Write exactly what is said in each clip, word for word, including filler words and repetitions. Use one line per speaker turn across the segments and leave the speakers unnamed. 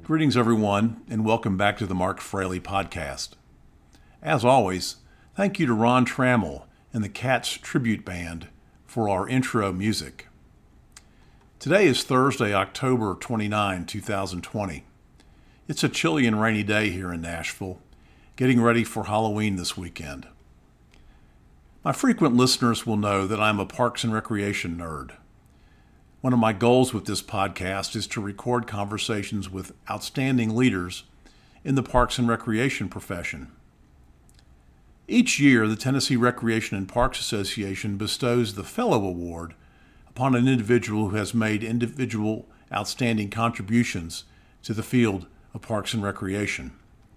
Greetings, everyone, and welcome back to the Mark Fraley podcast. As always, thank you to Ron Trammell and the Cats Tribute Band for our intro music. Today is Thursday, October twenty-ninth, two thousand twenty. It's a chilly and rainy day here in Nashville, getting ready for Halloween this weekend. My frequent listeners will know that I'm a Parks and Recreation nerd. One of my goals with this podcast is to record conversations with outstanding leaders in the Parks and Recreation profession. Each year, the Tennessee Recreation and Parks Association bestows the Fellow Award upon an individual who has made individual outstanding contributions to the field of Parks and Recreation.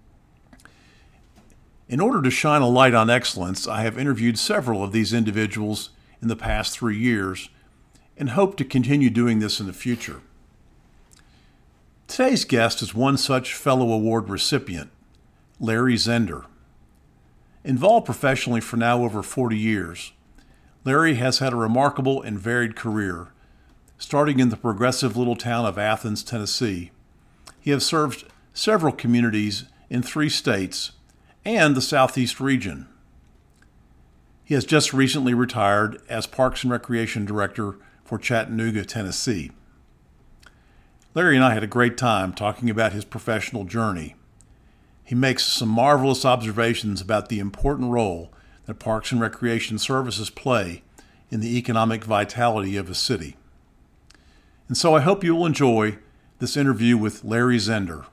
In order to shine a light on excellence, I have interviewed several of these individuals in the past three years and hope to continue doing this in the future. Today's guest is one such Fellow Award recipient, Larry Zender. Involved professionally for now over forty years, Larry has had a remarkable and varied career. Starting in the progressive little town of Athens, Tennessee, he has served several communities in three states and the Southeast region. He has just recently retired as Parks and Recreation Director for Chattanooga, Tennessee. Larry and I had a great time talking about his professional journey. He makes some marvelous observations about the important role that Parks and Recreation services play in the economic vitality of a city. And so I hope you will enjoy this interview with Larry Zender.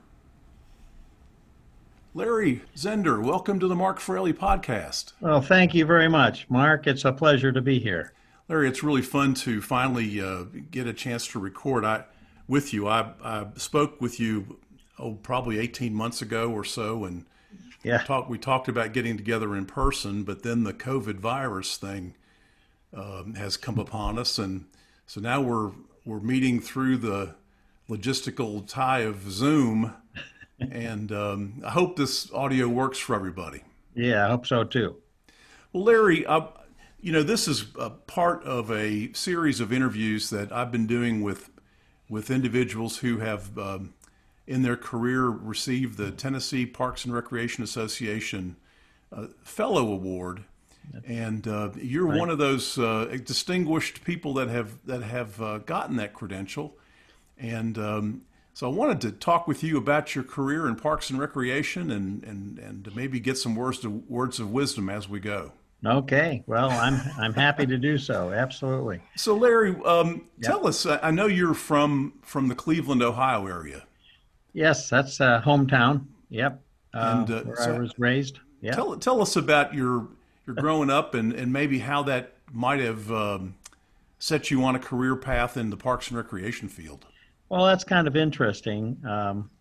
Larry Zender, welcome to the Mark Fraley podcast.
Well, thank you very much, Mark. It's a pleasure to be here.
Larry, it's really fun to finally uh, get a chance to record I, with you. I, I spoke with you oh, probably eighteen months ago or so, and
yeah.
talk, we talked about getting together in person, but then the COVID virus thing um, has come upon us, and so now we're we're meeting through the logistical tie of Zoom, and um, I hope this audio works for everybody.
Yeah, I hope so too.
Well, Larry, I, you know, this is a part of a series of interviews that I've been doing with with individuals who have, um, in their career, received the Tennessee Parks and Recreation Association uh, Fellow Award, and uh, you're
right.
one of those uh, distinguished people that have that have uh, gotten that credential, and um, so I wanted to talk with you about your career in Parks and Recreation, and and and maybe get some words to, words of wisdom as we go.
Okay. Well, I'm I'm happy to do so. Absolutely.
So, Larry, um,
Yep.
tell us. I know you're from from the Cleveland, Ohio area.
Yes, that's uh, hometown. Yep. Uh,
And, uh,
where
so-
I was raised. Yeah.
Tell tell us about your your growing up, and, and maybe how that might have um, set you on a career path in the Parks and Recreation field.
Well, that's kind of interesting. Um,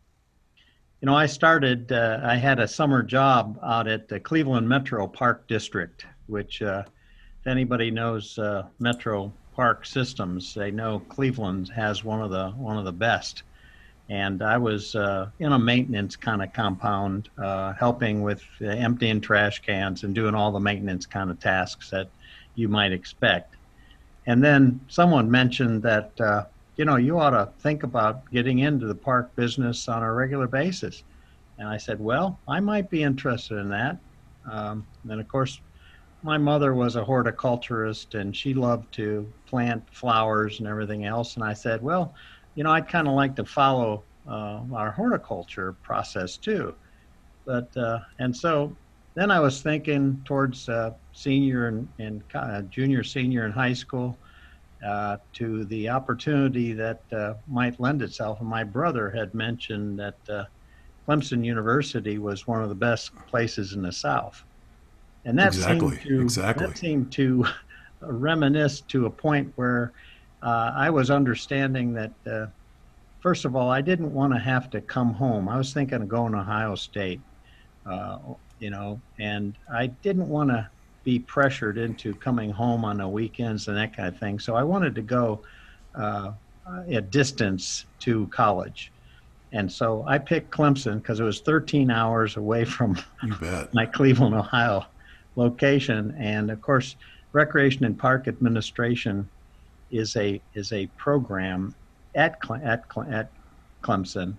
you know, I started. Uh, I had a summer job out at the Cleveland Metro Park District, which, uh, if anybody knows uh, Metro Park systems, they know Cleveland has one of the one of the best. And I was uh, in a maintenance kind of compound, uh, helping with uh, emptying trash cans and doing all the maintenance kind of tasks that you might expect. And then someone mentioned that, uh, you know, you ought to think about getting into the park business on a regular basis. And I said, well, I might be interested in that. Um, and of course, my mother was a horticulturist and she loved to plant flowers and everything else. And I said, well, you know, I'd kind of like to follow uh, our horticulture process too. But, uh, and so then I was thinking towards uh, senior and, and uh, junior, senior in high school, uh, to the opportunity that uh, might lend itself. And my brother had mentioned that uh, Clemson University was one of the best places in the South. And that
Exactly,
seemed to,
exactly.
that seemed to reminisce to a point where uh, I was understanding that, uh, first of all, I didn't want to have to come home. I was thinking of going to Ohio State, uh, you know, and I didn't want to be pressured into coming home on the weekends and that kind of thing. So I wanted to go uh, a distance to college. And so I picked Clemson because it was thirteen hours away from
You bet.
my Cleveland, Ohio location. And of course, Recreation and Park Administration is a is a program at Cle- at Cle- at Clemson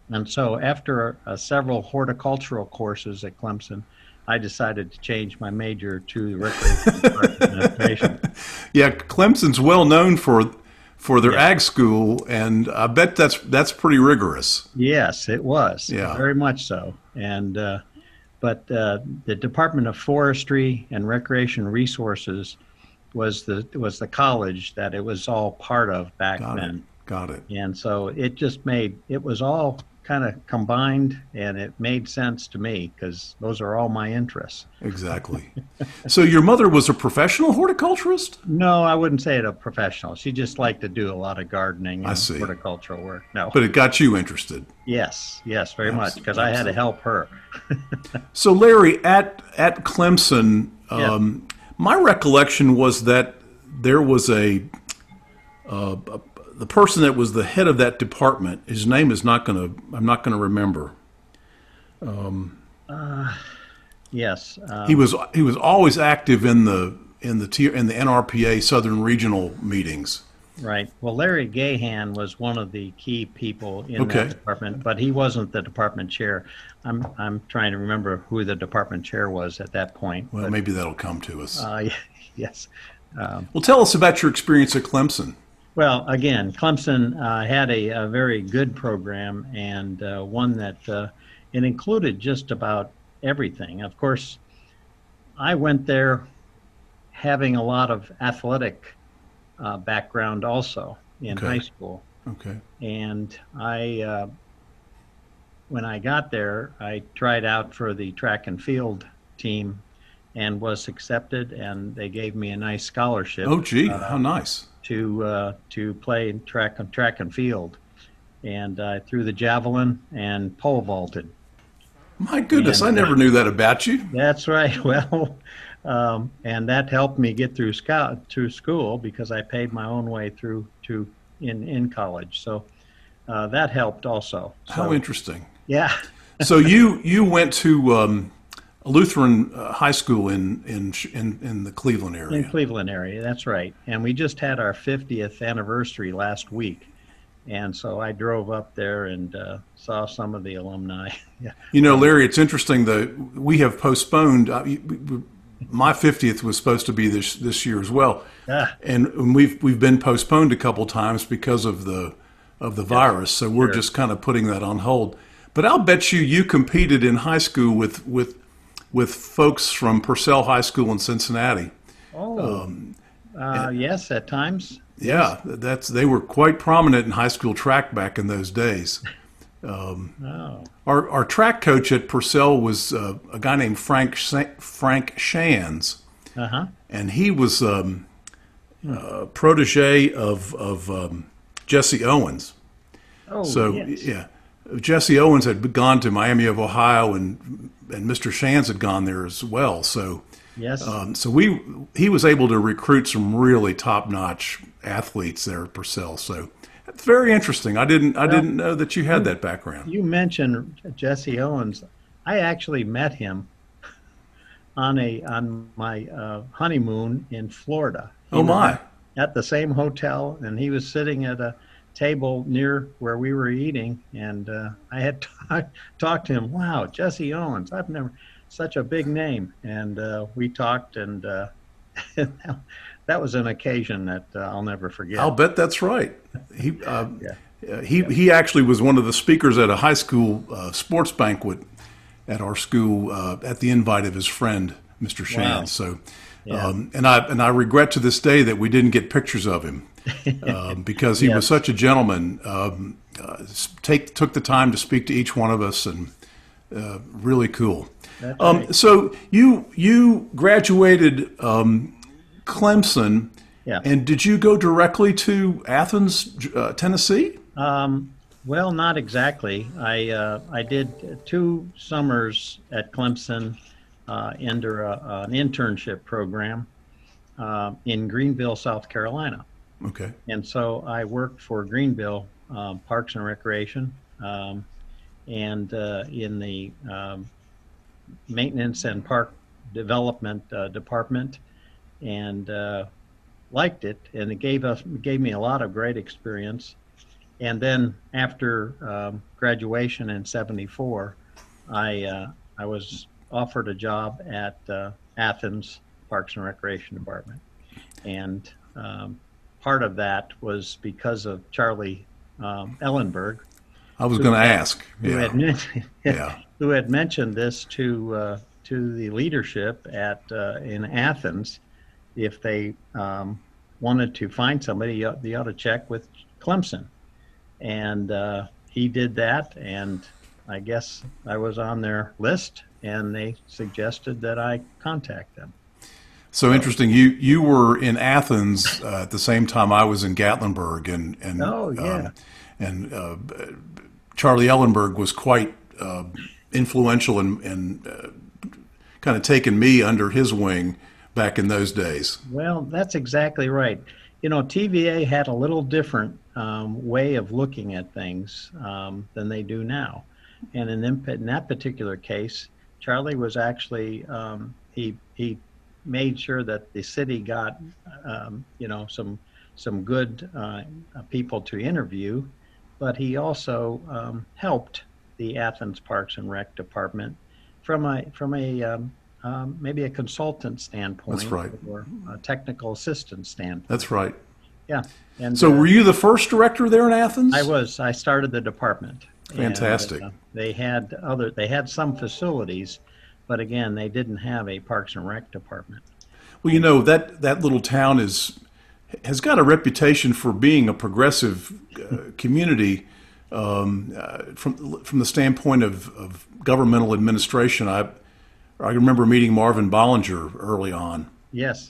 And so after uh, several horticultural courses at Clemson, I decided to change my major to recreation park administration.
Yeah, Clemson's well known for for their
Yeah.
ag school, and I bet that's that's pretty rigorous.
Yes, it was.
Yeah.
Very much so. And uh, but uh, the Department of Forestry and Recreation Resources was the was the college that it was all part of back
Got it.
then.
Got it.
And so it just made it was all kind of combined, and it made sense to me because those are all my interests.
Exactly. So your mother was a professional horticulturist?
No, I wouldn't say it a professional. She just liked to do a lot of gardening
I
and
see.
horticultural work. No.
But it got you interested.
Yes, yes, very much,
Absolutely.
because I had to help her.
So Larry, at at Clemson, um, my recollection was that there was a, uh, a the person that was the head of that department. His name is not going to. I'm not going to remember.
Yes. Um,
He was he was always active in the in the T, in the N R P A Southern Regional meetings.
Right. Well, Larry Gahan was one of the key people in
Okay.
that department, but he wasn't the department chair. I'm I'm trying to remember who the department chair was at that point.
Well,
but,
maybe that'll come to us.
uh, yes. Um,
Well, tell us about your experience at Clemson.
well, again, Clemson uh, had a, a very good program, and uh, one that uh, it included just about everything. Of course, I went there having a lot of athletic uh, background also in
Okay.
high school.
Okay.
And I, uh, when I got there, I tried out for the track and field team and was accepted, and they gave me a nice scholarship
Oh, gee,
uh,
how nice.
to uh, to play in track track and field. And I threw the javelin and pole vaulted.
My goodness,
and-
I never knew that about you.
That's right. Well, um, and that helped me get through scout through school because I paid my own way through to in in college. So uh, that helped also. So,
How interesting.
yeah.
So you you went to um, a Lutheran uh, high school in, in in in the Cleveland
In
area.
Cleveland area, that's right. And we just had our fiftieth anniversary last week. And so I drove up there and uh, saw some of the alumni. Yeah.
You know, Larry, it's interesting that we have postponed. Uh, we- we- my fiftieth was supposed to be this this year as well,
Ah,
and we've we've been postponed a couple times because of the of the virus. So we're
Sure.
just kind of putting that on hold. But I'll bet you you competed in high school with with with folks from Purcell High School in Cincinnati.
oh,
Um,
uh, yes, at times.
Yeah, that's they were quite prominent in high school track back in those days.
Oh,
Our our track coach at Purcell was uh, a guy named Frank Sa- Frank Shands,
uh huh.
and he was um, a protege of of um, Jesse Owens.
Oh,
So
yes.
yeah, Jesse Owens had gone to Miami of Ohio, and and Mister Shands had gone there as well. So
Yes.
um, so we he was able to recruit some really top notch athletes there at Purcell. So it's very interesting. I didn't I didn't know that you had that background.
You mentioned Jesse Owens. I actually met him on a on my uh, honeymoon in Florida. He
Oh
was
my!
At the same hotel, and he was sitting at a table near where we were eating, and uh, I had t- talked to him. Wow, Jesse Owens! I've never such a big name, and uh, we talked, and uh, that was an occasion that uh, I'll never forget.
I'll bet that's right. He uh,
Yeah.
uh, he he actually was one of the speakers at a high school uh, sports banquet at our school uh, at the invite of his friend Mister Shands.
Wow.
So,
Yeah.
um, and I and I regret to this day that we didn't get pictures of him um, because he was
Yes.
such a gentleman. Um, uh, take took the time to speak to each one of us, and uh, really cool.
That's
Um,
right.
so you you graduated um, Clemson,
Yeah.
and did you go directly to Athens, uh, Tennessee?
Um, well, not exactly. I uh, I did two summers at Clemson uh, under a, an internship program uh, in Greenville, South Carolina,
Okay.
and so I worked for Greenville um, Parks and Recreation, um, and uh, in the um, maintenance and park development uh, department, and uh, liked it, and it gave us gave me a lot of great experience. and then after um, graduation in seventy-four, I uh, I was offered a job at uh, Athens Parks and Recreation Department, and um, part of that was because of Charlie um, Ellenberg,
I was going to ask.
who
Yeah.
had mentioned,
Yeah.
who had mentioned this to uh, to the leadership at uh, in Athens. If they um, wanted to find somebody, they ought to check with Clemson, and uh, he did that. And I guess I was on their list, and they suggested that I contact them.
So interesting. You you were in Athens uh, at the same time I was in Gatlinburg, and and
Oh, yeah.
um, and uh, Charlie Ellenberg was quite uh, influential in, in uh, kind of taking me under his wing back in those days.
Well, that's exactly right. You know, T V A had a little different um, way of looking at things um, than they do now. And in, them, in that particular case, Charlie was actually, um, he, he made sure that the city got, um, you know, some, some good uh, people to interview, but he also um, helped the Athens Parks and Rec Department from a, from a, um, Um, maybe a consultant standpoint.
That's right.
Or a technical assistant standpoint.
That's right.
Yeah. And
So
uh,
were you the first director there in Athens?
I was. I started the department.
Fantastic.
And, uh, they had other. They had some facilities, but again, they didn't have a Parks and Rec department.
Well, you know, that, that little town is has got a reputation for being a progressive uh, community um, uh, from from the standpoint of, of governmental administration. I I remember meeting Marvin Bollinger early on.
Yes.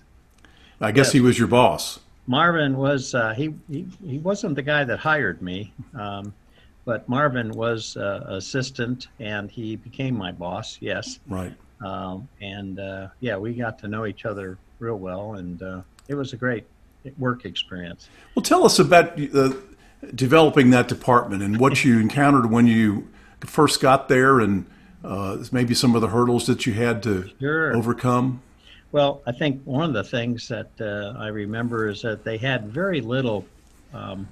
I guess
Yes.
he was your boss.
Marvin was. Uh, he, he he wasn't the guy that hired me, um, but Marvin was uh, assistant, and he became my boss. Yes.
Right.
Um, and uh, yeah, we got to know each other real well, and uh, it was a great work experience.
Well, tell us about uh, developing that department and what you encountered when you first got there, and uh, maybe some of the hurdles that you had to
Sure.
overcome.
Well, I think one of the things that uh, I remember is that they had very little um,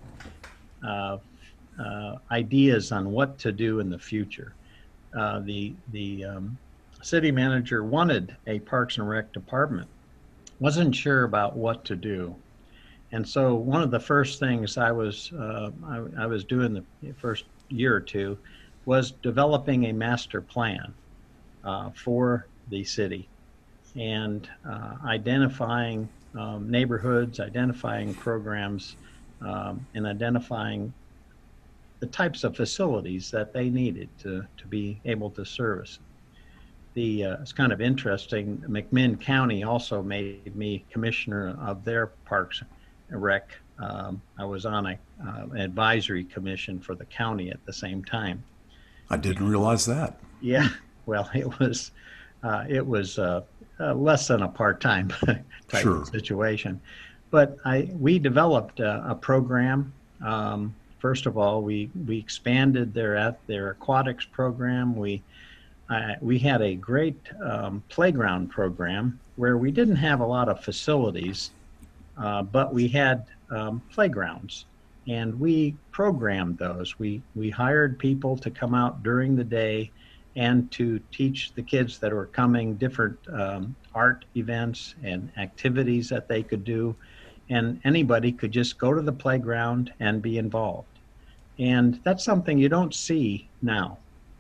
uh, uh, ideas on what to do in the future. Uh, the the um, city manager wanted a Parks and Rec department, wasn't sure about what to do, and so one of the first things I was uh, I, I was doing the first year or two was developing a master plan uh, for the city, and uh, identifying um, neighborhoods, identifying programs, um, and identifying the types of facilities that they needed to, to be able to service. The, uh, it's kind of interesting, McMinn County also made me commissioner of their Parks and Rec. Um, I was on a, uh, an advisory commission for the county at the same time.
I didn't realize that.
Yeah, well, it was uh, it was uh, uh, less than a part-time type
Sure.
of situation, but I we developed a, a program. Um, first of all, we we expanded their at their aquatics program. We uh, we had a great um, playground program where we didn't have a lot of facilities, uh, but we had um, playgrounds. And we programmed those. We we hired people to come out during the day and to teach the kids that were coming different um, art events and activities that they could do. And anybody could just go to the playground and be involved. And that's something you don't see now.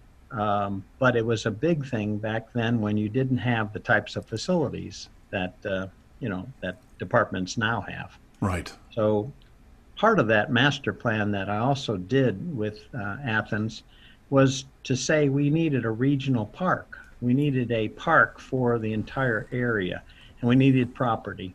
Um, but it was a big thing back then when you didn't have the types of facilities that, uh, you know, that departments now have.
Right.
So part of that master plan that I also did with uh, Athens was to say we needed a regional park. We needed a park for the entire area, and we needed property.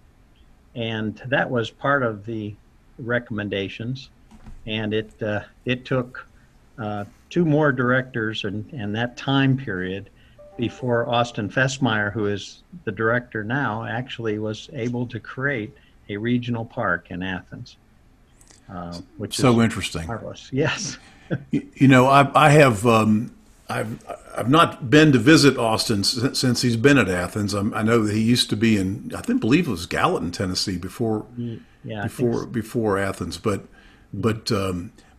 And that was part of the recommendations. And it uh, it took uh, two more directors and, and that time period before Austin Festmeyer, who is the director now, actually was able to create a regional park in Athens. Uh, which
So
is
interesting.
marvelous. Yes.
You, you know, I, I have um, I've I've not been to visit Austin since, since he's been at Athens. I'm, I know that he used to be in I think believe it was Gallatin, Tennessee before
Yeah. I think
before
so.
before Athens. But but um,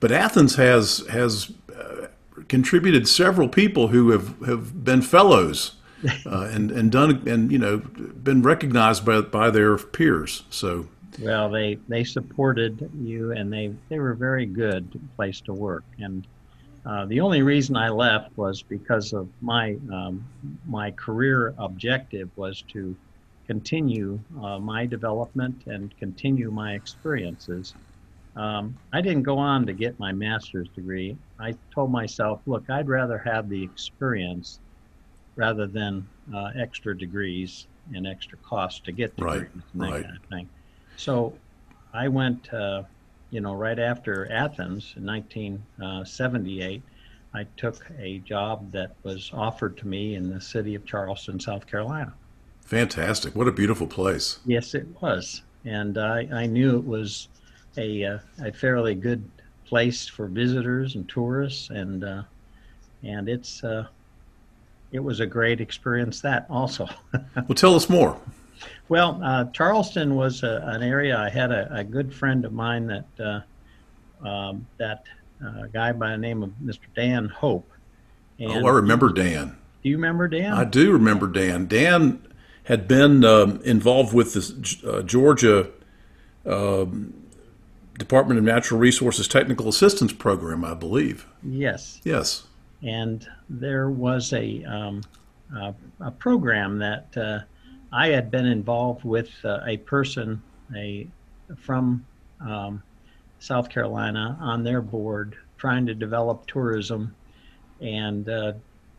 But Athens has has uh, contributed several people who have, have been fellows uh, and and done and you know been recognized by by their peers. So
Well, they they supported you, and they they were a very good place to work. And uh, the only reason I left was because of my um, my career objective was to continue uh, my development and continue my experiences. Um, I didn't go on to get my master's degree. I told myself, look, I'd rather have the experience rather than uh, extra degrees and extra costs to get degrees
right,
and that
right.
kind of thing. So I went, uh, you know, right after Athens in nineteen seventy-eight, I took a job that was offered to me in the city of Charleston, South Carolina.
Fantastic! What a beautiful place.
Yes, it was. And I, I knew it was a, uh, a fairly good place for visitors and tourists. And, uh, and it's, uh, it was a great experience that also.
Well, tell us more.
Well, uh, Charleston was a, an area. I had a, a good friend of mine that uh, um, that uh, guy by the name of Mister Dan Hope. And
oh, I remember Dan.
Do you remember Dan?
I do remember Dan. Dan had been um, involved with the uh, Georgia um, Department of Natural Resources Technical Assistance Program, I believe.
Yes.
Yes.
And there was a um, a, a program that uh, I had been involved with uh, a person a from um, South Carolina on their board trying to develop tourism, and uh,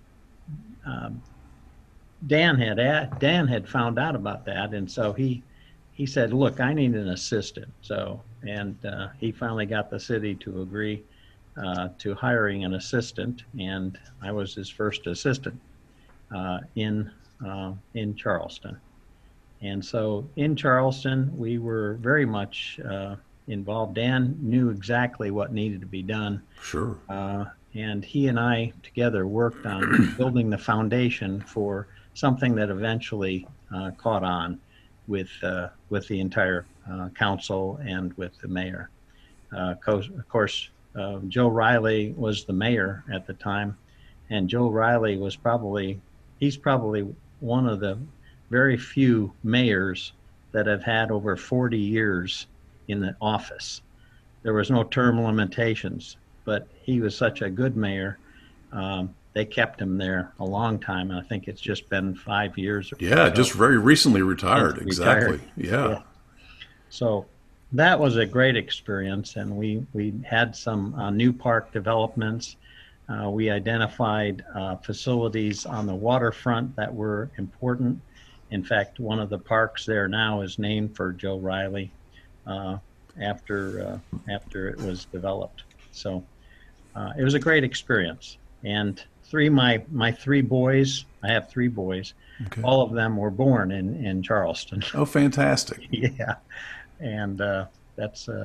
um, Dan had at, Dan had found out about that, and so he he said, "Look, I need an assistant." So and uh, he finally got the city to agree uh, to hiring an assistant, and I was his first assistant uh, in uh, in Charleston. And so in Charleston, we were very much uh, involved. Dan knew exactly what needed to be done.
Sure.
Uh, and he and I together worked on building the foundation for something that eventually uh, caught on with uh, with the entire uh, council and with the mayor. Uh, of course, uh, Joe Riley was the mayor at the time, and Joe Riley was probably, he's probably one of the very few mayors that have had over forty years in the office. There was no term limitations, but he was such a good mayor. Um, they kept him there a long time, and I think it's just been five years. Or
yeah,
so.
Just very recently retired.
Retired.
Exactly. Yeah.
yeah. So that was a great experience, and we, we had some uh, new park developments. Uh, we identified uh, facilities on the waterfront that were important. In fact, one of the parks there now is named for Joe Riley uh, after uh, after it was developed. So uh, it was a great experience. And three my my three boys, I have three boys. Okay. All of them were born in in Charleston.
Oh, fantastic!
Yeah, and uh, that's. Uh,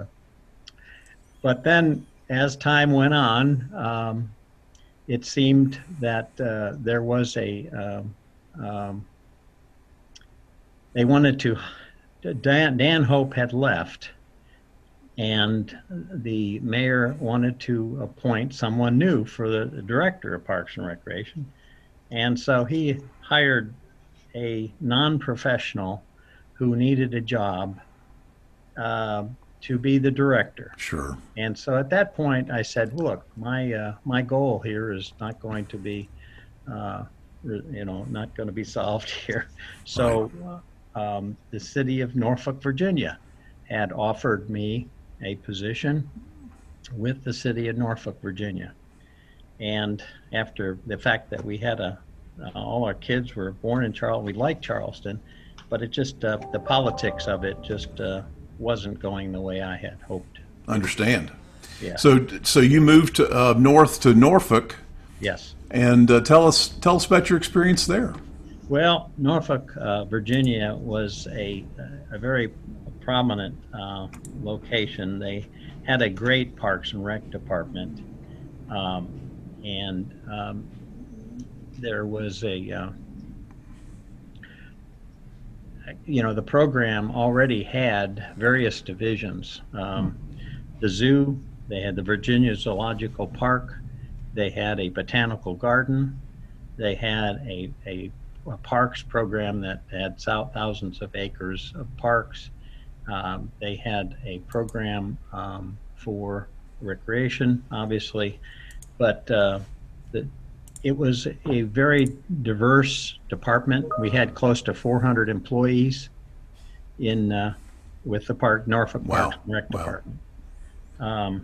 but then, as time went on, um, it seemed that uh, there was a. Um, um, They wanted to, Dan, Dan Hope had left, and the mayor wanted to appoint someone new for the, the director of Parks and Recreation. And so he hired a non-professional who needed a job uh, to be the director.
Sure.
And so at that point I said, look, my, uh, my goal here is not going to be, uh, you know, not going to be solved here. So. Right. Um, the city of Norfolk, Virginia, had offered me a position with the city of Norfolk, Virginia. And after the fact that we had a, uh, all our kids were born in Charleston, we liked Charleston, but it just, uh, the politics of it just uh, wasn't going the way I had hoped.
Understand.
Yeah.
So, so you moved to, uh, north to Norfolk.
Yes.
And uh, tell us, tell us about your experience there.
Well, Norfolk, uh, Virginia was a, a very prominent uh, location. They had a great Parks and Rec department, um, and um, there was a, uh, you know, the program already had various divisions. Um, the zoo they had the Virginia Zoological Park. They had a botanical garden. They had a, a, a parks program that had thousands of acres of parks. Um, they had a program um, for recreation, obviously, but uh, the, it was a very diverse department. We had close to four hundred employees in uh, with the park, Norfolk
Wow.
Parks and Rec
Wow.
Department. Um,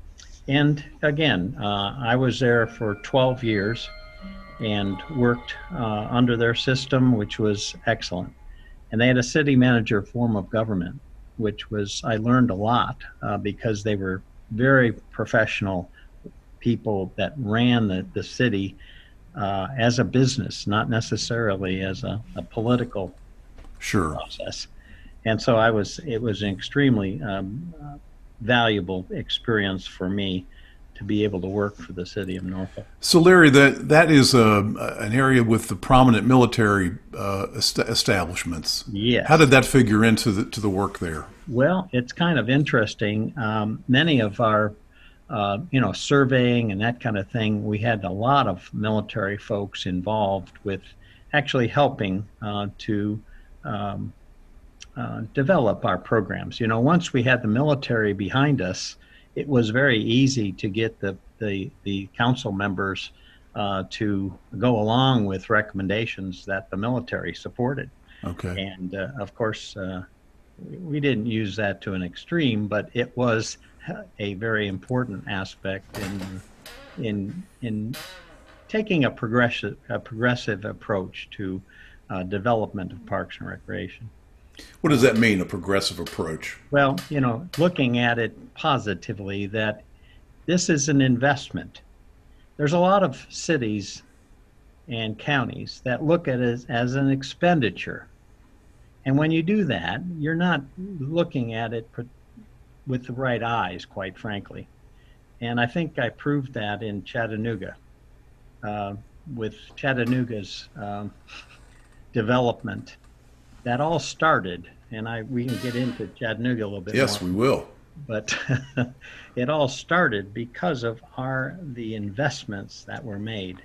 and again, uh, I was there for twelve years and worked uh, under their system, which was excellent. And they had a city manager form of government, which was, I learned a lot uh, because they were very professional people that ran the, the city uh, as a business, not necessarily as a, a political
Sure.
process. And so I was, it was an extremely um, uh, valuable experience for me to be able to work for the city of Norfolk.
So, Larry, that that is a, an area with the prominent military uh, est- establishments.
Yes.
How did that figure into the to the work there?
Well, it's kind of interesting. Um, many of our, uh, you know, surveying and that kind of thing, we had a lot of military folks involved with actually helping uh, to um, uh, develop our programs. You know, once we had the military behind us, it was very easy to get the, the, the council members uh, to go along with recommendations that the military supported.
Okay.
And uh, of course, uh, we didn't use that to an extreme, but it was a very important aspect in in in taking a progressive a progressive approach to uh, development of parks and recreation.
What does that mean, a progressive approach?
Well, you know, looking at it positively, that this is an investment. There's a lot of cities and counties that look at it as, as an expenditure. And when you do that, you're not looking at it with the right eyes, quite frankly. And I think I proved that in Chattanooga, uh, with Chattanooga's um, development. That all started, and I we can get into Chattanooga a little bit
Yes,
more.
we will.
But it all started because of our the investments that were made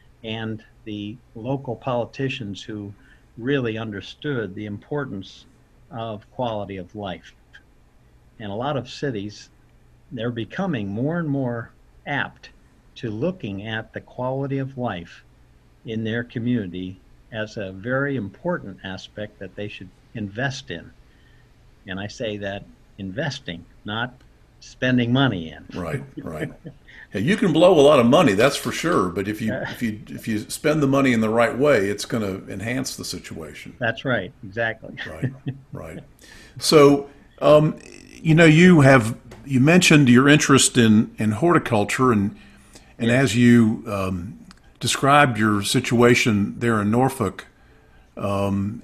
and the local politicians who really understood the importance of quality of life. And a lot of cities, they're becoming more and more apt to looking at the quality of life in their community as a very important aspect that they should invest in. And I say that investing, not spending money in.
Right, right. Yeah, you can blow a lot of money, that's for sure. But if you if you if you spend the money in the right way, it's going to enhance the situation.
That's right, exactly.
Right, right. So, um, you know, you have you mentioned your interest in in horticulture, and and
Yeah.
as you um, described your situation there in Norfolk, um,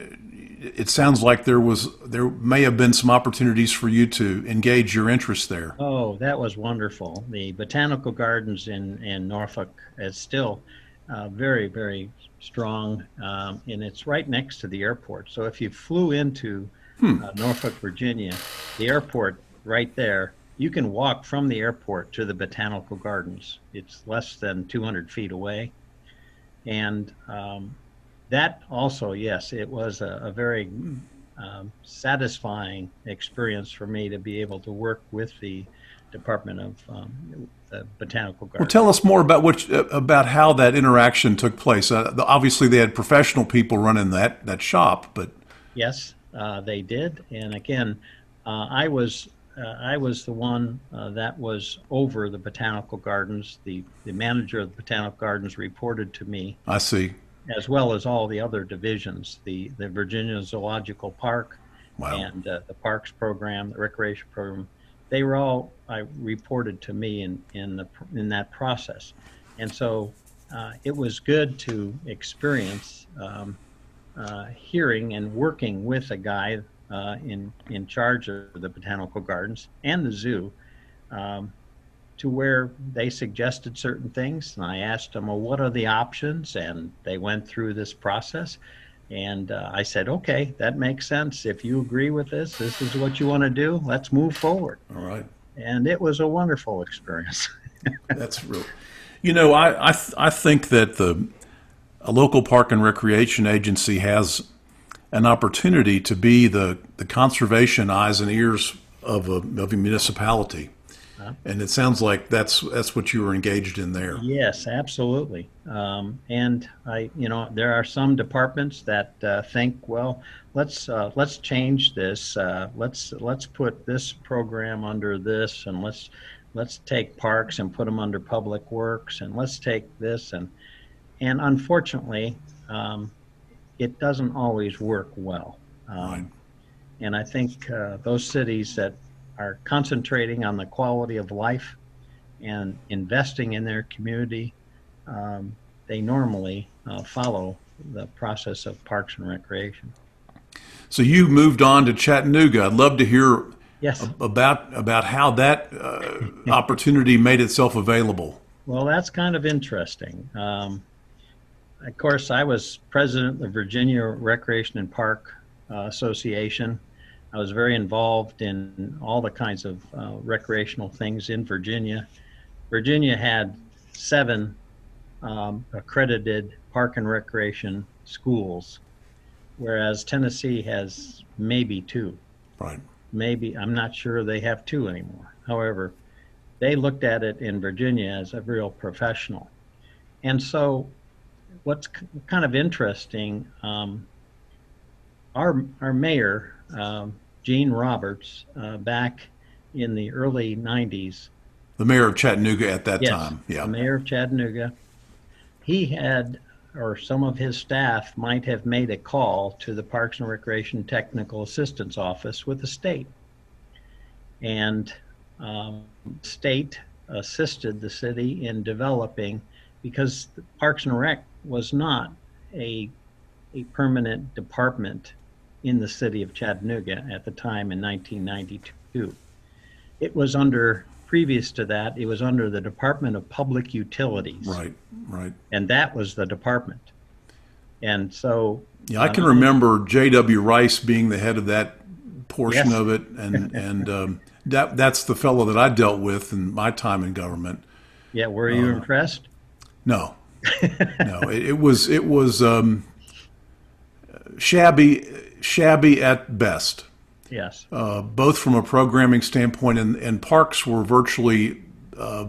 it sounds like there was there may have been some opportunities for you to engage your interest there.
Oh, that was wonderful. The Botanical Gardens in, in Norfolk is still uh, very, very strong, um, and it's right next to the airport. So if you flew into
Hmm.
uh, Norfolk, Virginia, the airport right there, you can walk from the airport to the Botanical Gardens. It's less than two hundred feet away. And um, that also, yes, it was a, a very um, satisfying experience for me to be able to work with the Department of um, the Botanical Gardens.
Well, tell us more about what about how that interaction took place. Uh, obviously, they had professional people running that that shop, but
Yes, uh, they did. And again, uh, I was uh, I was the one uh, that was over the Botanical Gardens. The the manager of the Botanical Gardens reported to me,
I see.
as well as all the other divisions, the the Virginia Zoological Park,
Wow.
and uh, the Parks Program, the Recreation Program. They were all I reported to me in in the in that process, and so uh, it was good to experience. Um, Uh, hearing and working with a guy uh, in in charge of the Botanical Gardens and the zoo, um, to where they suggested certain things, and I asked them, "Well, what are the options?" And they went through this process, and uh, I said, "Okay, that makes sense. If you agree with this, this is what you want to do. Let's move forward."
All right.
and it was a wonderful experience.
That's real. You know, I I, th- I think that the a local park and recreation agency has an opportunity to be the, the conservation eyes and ears of a, of a municipality.
Huh?
And it sounds like that's that's what you were engaged in there.
Yes, absolutely. Um, and I, you know, there are some departments that uh, think, well, let's uh, let's change this. Uh, let's let's put this program under this, and let's let's take parks and put them under public works, and let's take this and and unfortunately, um, it doesn't always work well. Um,
Right.
And I think uh, those cities that are concentrating on the quality of life and investing in their community, um, they normally uh, follow the process of parks and recreation.
So you moved on to Chattanooga. I'd love to hear
Yes.
about about how that uh, opportunity made itself available.
Well, that's kind of interesting. Um, of course, I was president of the Virginia Recreation and Park uh, Association. I was very involved in all the kinds of uh, recreational things in Virginia. Virginia had seven um, accredited park and recreation schools, whereas Tennessee has maybe two.
Right.
Maybe, I'm not sure they have two anymore. However, they looked at it in Virginia as a real professional. And so what's kind of interesting, um, our, our mayor, um, Gene Roberts, uh, back in the early nineties.
The mayor of Chattanooga at that
Yes,
time. Yeah.
the mayor of Chattanooga. He had, or some of his staff might have made a call to the Parks and Recreation Technical Assistance Office with the state. And um, state assisted the city in developing, because the Parks and Rec was not a, a permanent department in the city of Chattanooga at the time in nineteen ninety-two. It was under, previous to that, it was under the Department of Public Utilities.
Right. Right.
And that was the department. And so.
Yeah, I can
uh,
remember J W. Rice being the head of that portion
Yes.
of it, and and um, that that's the fellow that I dealt with in my time in government.
Yeah, were you
Uh,
impressed?
No, no, it, it was it was um, shabby shabby at best.
Yes.
Uh, both from a programming standpoint, and, and parks were virtually. Uh,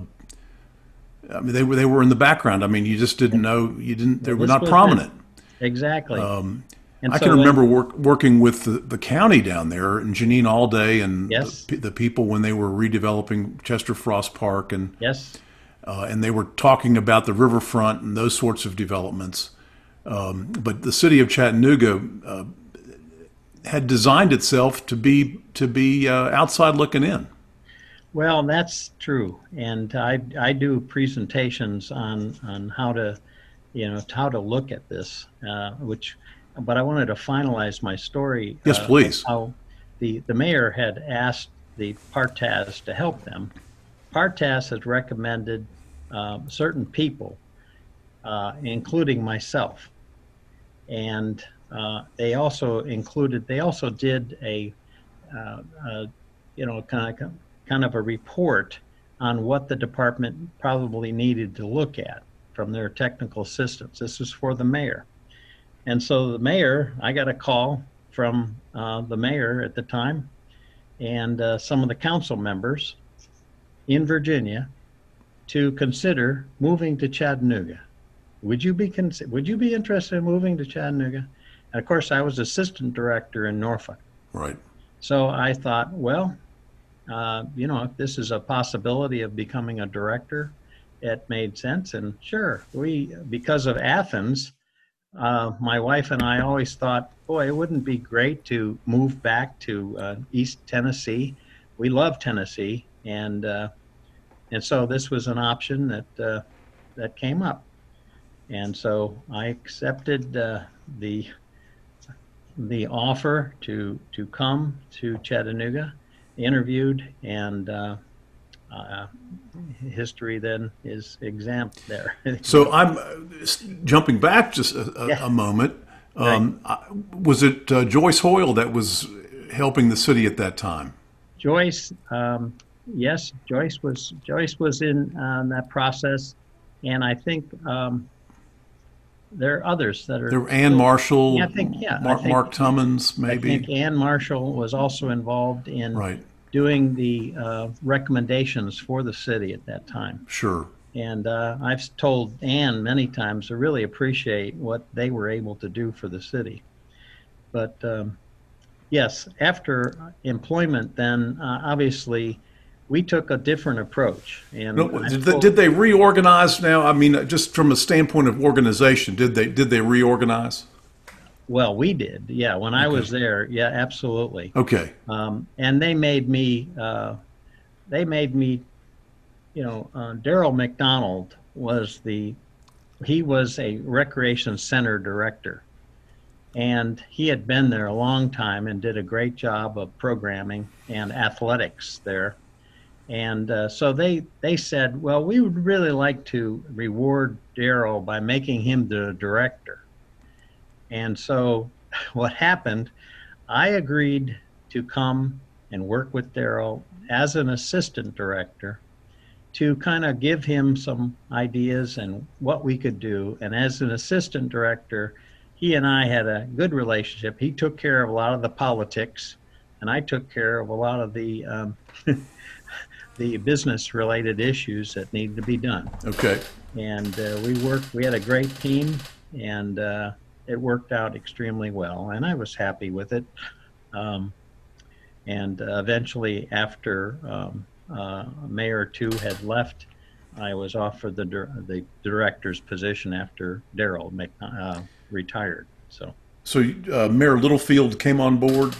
I mean, they were they were in the background. I mean, you just didn't know. You didn't. They were
This
not
was
prominent.
Exactly.
Um,
And
I
so
can
when-
remember work, working with the, the county down there, and Janine Allday, and
Yes.
the, the people when they were redeveloping Chester Frost Park, and
Yes.
uh, and they were talking about the riverfront and those sorts of developments. Um, but the city of Chattanooga uh, had designed itself to be to be uh, outside looking in.
Well, that's true, and I I do presentations on on how to, you know, how to look at this, uh, which, but I wanted to finalize my story.
Yes,
uh,
please.
How the the mayor had asked the Partas to help them. Partas has recommended um, certain people, uh, including myself, and uh, they also included. They also did a, uh, uh, you know, kind of kind of a report on what the department probably needed to look at from their technical assistants. This was for the mayor. And so the mayor, I got a call from uh, the mayor at the time and uh, some of the council members in Virginia to consider moving to Chattanooga. Would you be con- would you be interested in moving to Chattanooga? And of course, I was assistant director in Norfolk.
Right.
So I thought, well, uh, you know, if this is a possibility of becoming a director, it made sense. And sure, we, because of Athens, uh, my wife and I always thought, boy, it wouldn't be great to move back to uh, East Tennessee. We love Tennessee, and uh, and so this was an option that uh, that came up, and so I accepted uh, the the offer to to come to Chattanooga, interviewed, and uh, uh, history then is exempt there.
So I'm uh, jumping back just a, a,
Yeah.
a moment. Um, I- Was it uh, Joyce Hoyle that was helping the city at that time?
Joyce, um, yes, Joyce was Joyce was in uh, that process, and I think um, there are others that are
There were Ann
still. Yeah,
Marshall,
I think yeah, I
Mark,
think
Mark Tummins,
I think
maybe.
Ann Marshall was also involved in
Right.
doing the uh, recommendations for the city at that time.
Sure.
And uh, I've told Ann many times to really appreciate what they were able to do for the city. But um, yes, after employment, then uh, obviously we took a different approach. And
No,
I've
Did they,
told,
did they reorganize now? I mean, just from a standpoint of organization, did they did they reorganize?
well, we did. Yeah, when I
Okay.
was there, yeah, absolutely.
Okay.
Um, and they made me, uh, they made me, you know, uh, Daryl McDonald was the, he was a recreation center director. And he had been there a long time and did a great job of programming and athletics there. And uh, so they they said, well, we would really like to reward Daryl by making him the director. And so what happened, I agreed to come and work with Daryl as an assistant director to kind of give him some ideas and what we could do. And as an assistant director, he and I had a good relationship. He took care of a lot of the politics, and I took care of a lot of the um, the business related issues that needed to be done.
Okay.
And uh, we worked. We had a great team, and uh, it worked out extremely well. And I was happy with it. Um, and uh, eventually, after um, uh, a mayor or two had left, I was offered the the director's position after Daryl uh, retired. So,
So uh, Mayor Littlefield came on board.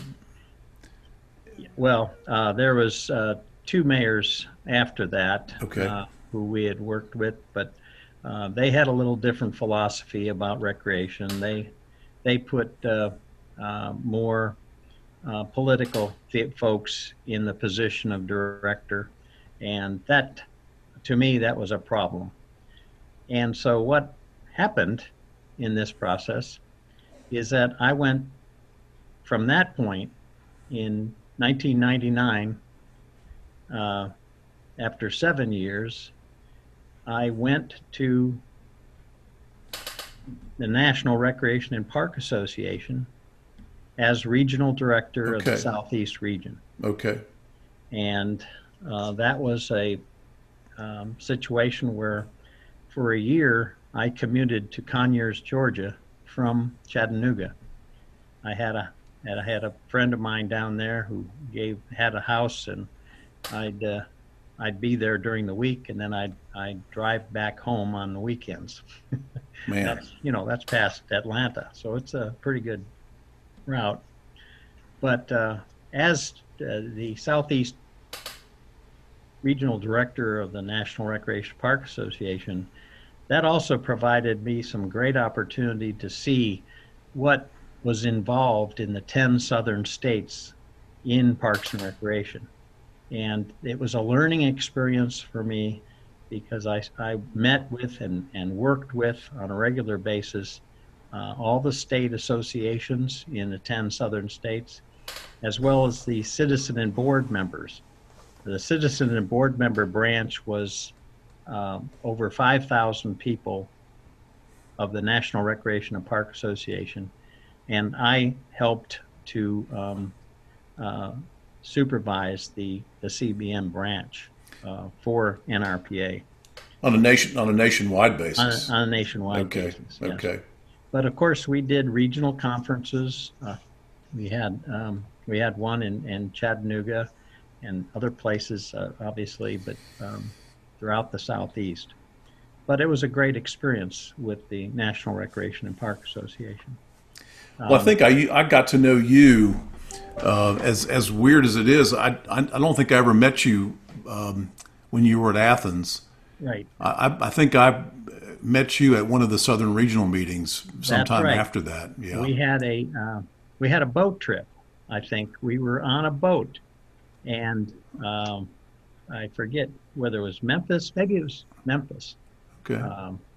well, uh, there was uh, two mayors after that
Okay.
uh, who we had worked with, but uh, they had a little different philosophy about recreation. They they put uh, uh, more uh, political folks in the position of director, and that, to me, that was a problem. And so what happened in this process is that I went from that point in nineteen ninety-nine, uh, after seven years, I went to the National Recreation and Park Association as regional director of
Okay.
the Southeast region.
Okay.
And uh, that was a um, situation where for a year I commuted to Conyers, Georgia from Chattanooga. I had a had a, had a friend of mine down there who gave had a house, and I'd uh, I'd be there during the week, and then I'd I'd drive back home on the weekends.
Man.
That's you know that's past Atlanta, so it's a pretty good route. But uh, as uh, the Southeast Regional Director of the National Recreation Park Association, that also provided me some great opportunity to see what was involved in the ten southern states in parks and recreation. And it was a learning experience for me because I, I met with and, and worked with on a regular basis uh, all the state associations in the ten southern states, as well as the citizen and board members. The citizen and board member branch was um, over five thousand people of the National Recreation and Park Association, and I helped to um, uh, supervise the, the C B M branch uh, for N R P A
On a nation on a nationwide basis.
on, on a nationwide
okay.
basis. Yes.
Okay.
But of course, we did regional conferences. Uh, we had um, we had one in, in Chattanooga and other places, uh, obviously, but um, throughout the Southeast. But it was a great experience with the National Recreation and Park Association. Um,
Well, I think I I got to know you. Uh, as as weird as it is, I I, I don't think I ever met you um, when you were at Athens.
right.
I, I think I met you at one of the Southern Regional meetings sometime
right.
after that. Yeah.
We had a uh, we had a boat trip. I think we were on a boat, and um, I forget whether it was Memphis. Maybe it was Memphis.
Okay.
Um,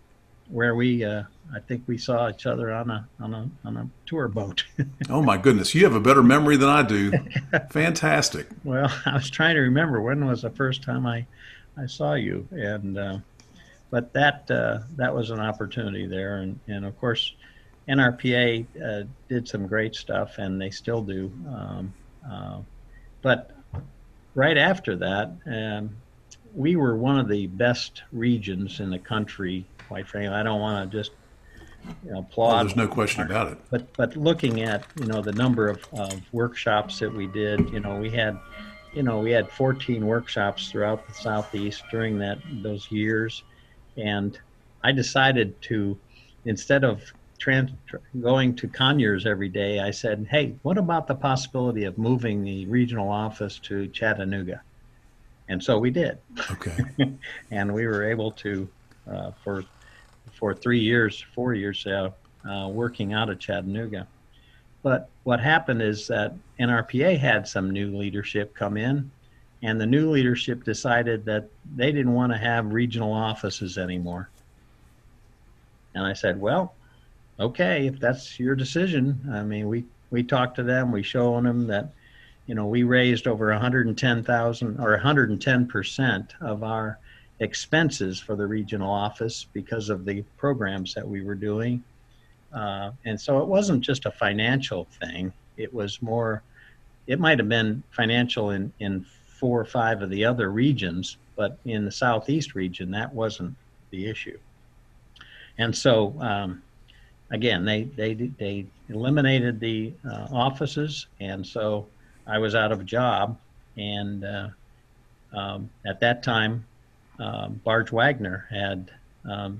where we, uh, I think we saw each other on a on a on a tour boat.
Oh my goodness, you have a better memory than I do. Fantastic.
Well, I was trying to remember when was the first time I I saw you, and uh, but that uh, that was an opportunity there, and and of course, N R P A uh, did some great stuff, and they still do. Um, uh, but right after that, um, we were one of the best regions in the country. Quite frankly, I don't want to just you know, applaud.
Oh, there's no question
our,
about it.
But but looking at you know the number of, of workshops that we did, you know we had, you know we had fourteen workshops throughout the Southeast during that those years, and I decided to, instead of trans, going to Conyers every day, I said, hey, what about the possibility of moving the regional office to Chattanooga? And so we did.
Okay.
And we were able to, uh, for for three years, four years, uh, uh, working out of Chattanooga. But what happened is that N R P A had some new leadership come in, and the new leadership decided that they didn't want to have regional offices anymore. And I said, well, okay, if that's your decision. I mean, we, we talked to them, we showed them that, you know, we raised over one hundred ten thousand or one hundred ten percent of our expenses for the regional office because of the programs that we were doing. Uh, and so it wasn't just a financial thing. It was more, it might have been financial in, in four or five of the other regions, but in the Southeast region, that wasn't the issue. And so, um, again, they, they, they eliminated the uh, offices. And so I was out of a job. And uh, um, at that time, uh, Barge Wagner had um,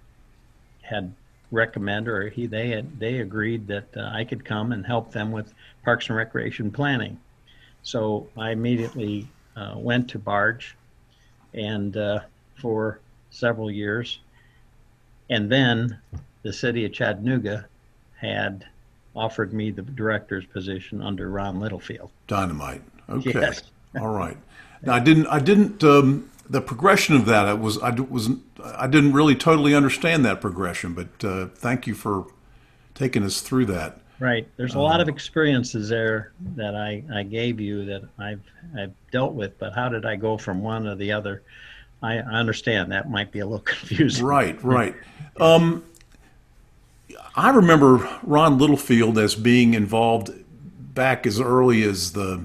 had recommended, or he they had they agreed that uh, I could come and help them with Parks and Recreation planning. So I immediately uh, went to Barge, and uh, for several years, and then the city of Chattanooga had offered me the director's position under Ron Littlefield.
Dynamite. Okay.
Yes.
All right. Now I didn't. I didn't. Um, the progression of that. I was. I was. I didn't really totally understand that progression. But uh, thank you for taking us through that.
Right. There's a um, lot of experiences there that I, I gave you that I've I've dealt with. But how did I go from one to the other? I, I understand that might be a little confusing.
Right. Right. um, I remember Ron Littlefield as being involved back as early as the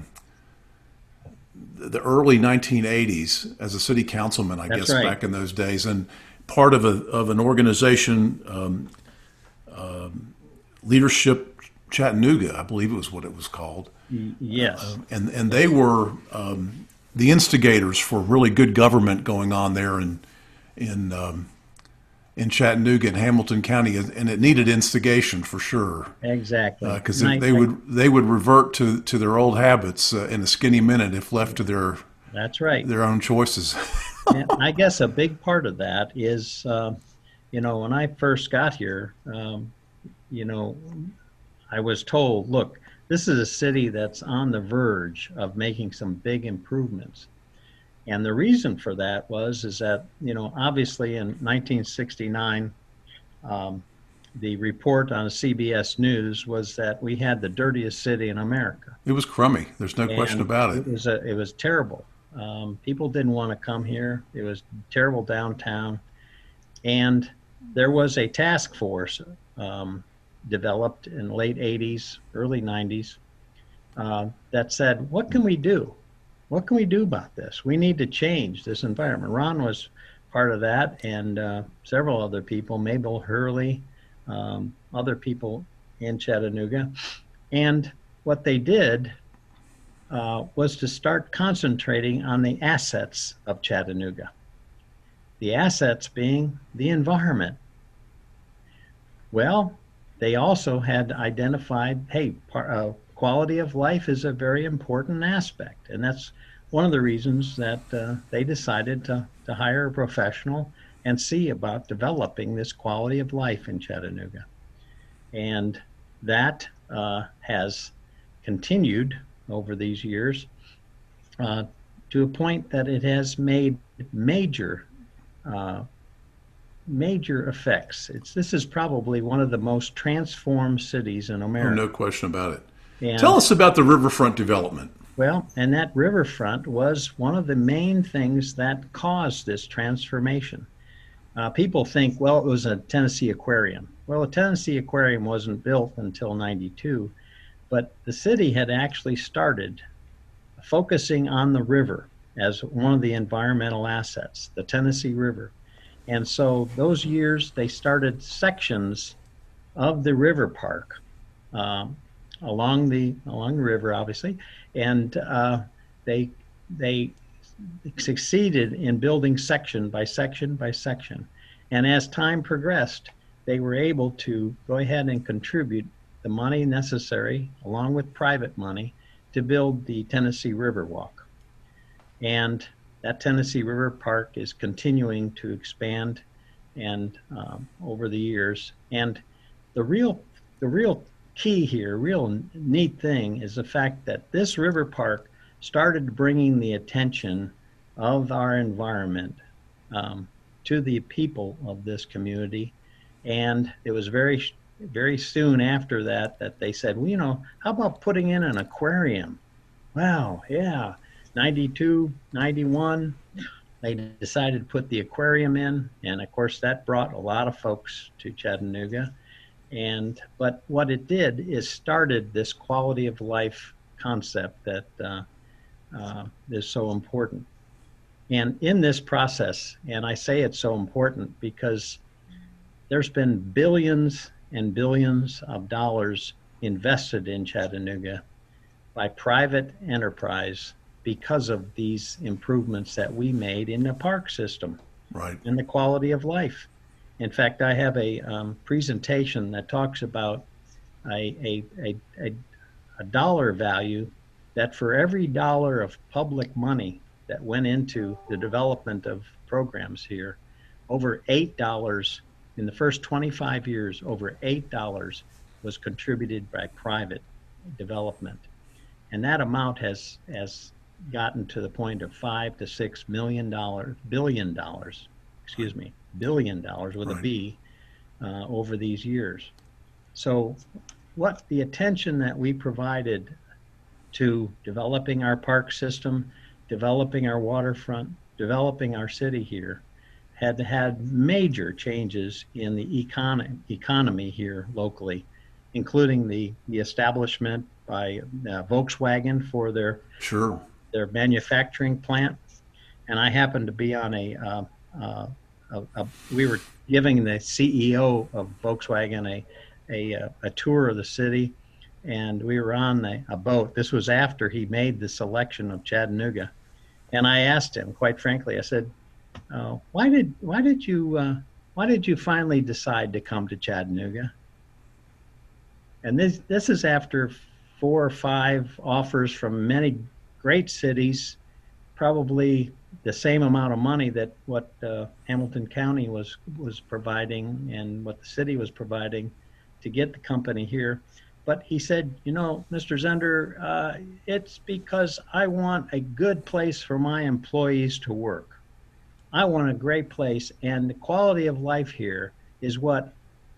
the early nineteen eighties as a city councilman, I
That's
guess,
right.
back in those days, and part of a of an organization, um, um, Leadership Chattanooga, I believe it was what it was called.
Yes.
Uh, and and they were um, the instigators for really good government going on there in in um, in Chattanooga and Hamilton County, and it needed instigation for sure.
Exactly.
Because uh, they would they would revert to, to their old habits uh, in a skinny minute if left to their
that's right
their own choices.
And I guess a big part of that is, uh, you know, when I first got here, um, you know, I was told, look, this is a city that's on the verge of making some big improvements. And the reason for that was, is that, you know, obviously in nineteen sixty-nine, um, the report on C B S News was that we had the dirtiest city in America.
It was crummy. There's no
and
question about it.
It was a, it was terrible. Um, people didn't want to come here. It was terrible downtown. And there was a task force um, developed in the late eighties, early nineties, uh, that said, what can we do? What can we do about this? We need to change this environment. Ron was part of that, and uh, several other people, Mabel Hurley, um, other people in Chattanooga. And what they did uh, was to start concentrating on the assets of Chattanooga. The assets being the environment. Well, they also had identified, hey, par, uh, quality of life is a very important aspect. And that's one of the reasons that uh, they decided to, to hire a professional and see about developing this quality of life in Chattanooga. And that uh, has continued over these years uh, to a point that it has made major uh, major effects. It's this is probably one of the most transformed cities in
Oh,
America.
no question about it.
And
Tell us about the riverfront development.
well, and that riverfront was one of the main things that caused this transformation. Uh, people think, well, it was a Tennessee Aquarium. Well, a Tennessee Aquarium wasn't built until ninety-two, but the city had actually started focusing on the river as one of the environmental assets, the Tennessee River. And so those years, they started sections of the river park um, along the along the river, obviously, and uh, they they succeeded in building section by section by section. And as time progressed, they were able to go ahead and contribute the money necessary, along with private money, to build the Tennessee Riverwalk. And that Tennessee River Park is continuing to expand and um, over the years. And the real the real key here, real neat thing, is the fact that this river park started bringing the attention of our environment um, to the people of this community. And it was very, very soon after that that they said, well, you know, how about putting in an aquarium? Wow, yeah. ninety-two, ninety-one, they decided to put the aquarium in. And of course, that brought a lot of folks to Chattanooga. And but what it did is started this quality of life concept that uh, uh, is so important. And in this process, and I say it's so important because there's been billions and billions of dollars invested in Chattanooga by private enterprise because of these improvements that we made in the park system,
right,
and the quality of life. In fact, I have a um, presentation that talks about a, a, a, a, a dollar value that for every dollar of public money that went into the development of programs here, over eight dollars in the first twenty-five years, over eight dollars was contributed by private development. And that amount has, has gotten to the point of five to six million dollars, billion dollars, excuse me, billion dollars with
right.
a B uh, over these years. So what the attention that we provided to developing our park system, developing our waterfront, developing our city here, had had major changes in the economy, economy here locally, including the, the establishment by uh, Volkswagen for their
sure
their manufacturing plant. And I happened to be on a, uh, uh, a, a we were giving the C E O of Volkswagen a a, a tour of the city, and we were on the, a boat. This was after he made the selection of Chattanooga, and I asked him, quite frankly, I said, uh, "Why did why did you uh, why did you finally decide to come to Chattanooga?" And this this is after four or five offers from many great cities, probably the same amount of money that what uh, Hamilton County was was providing and what the city was providing to get the company here. But he said, you know, Mister Zender, uh, it's because I want a good place for my employees to work. I want a great place, and the quality of life here is what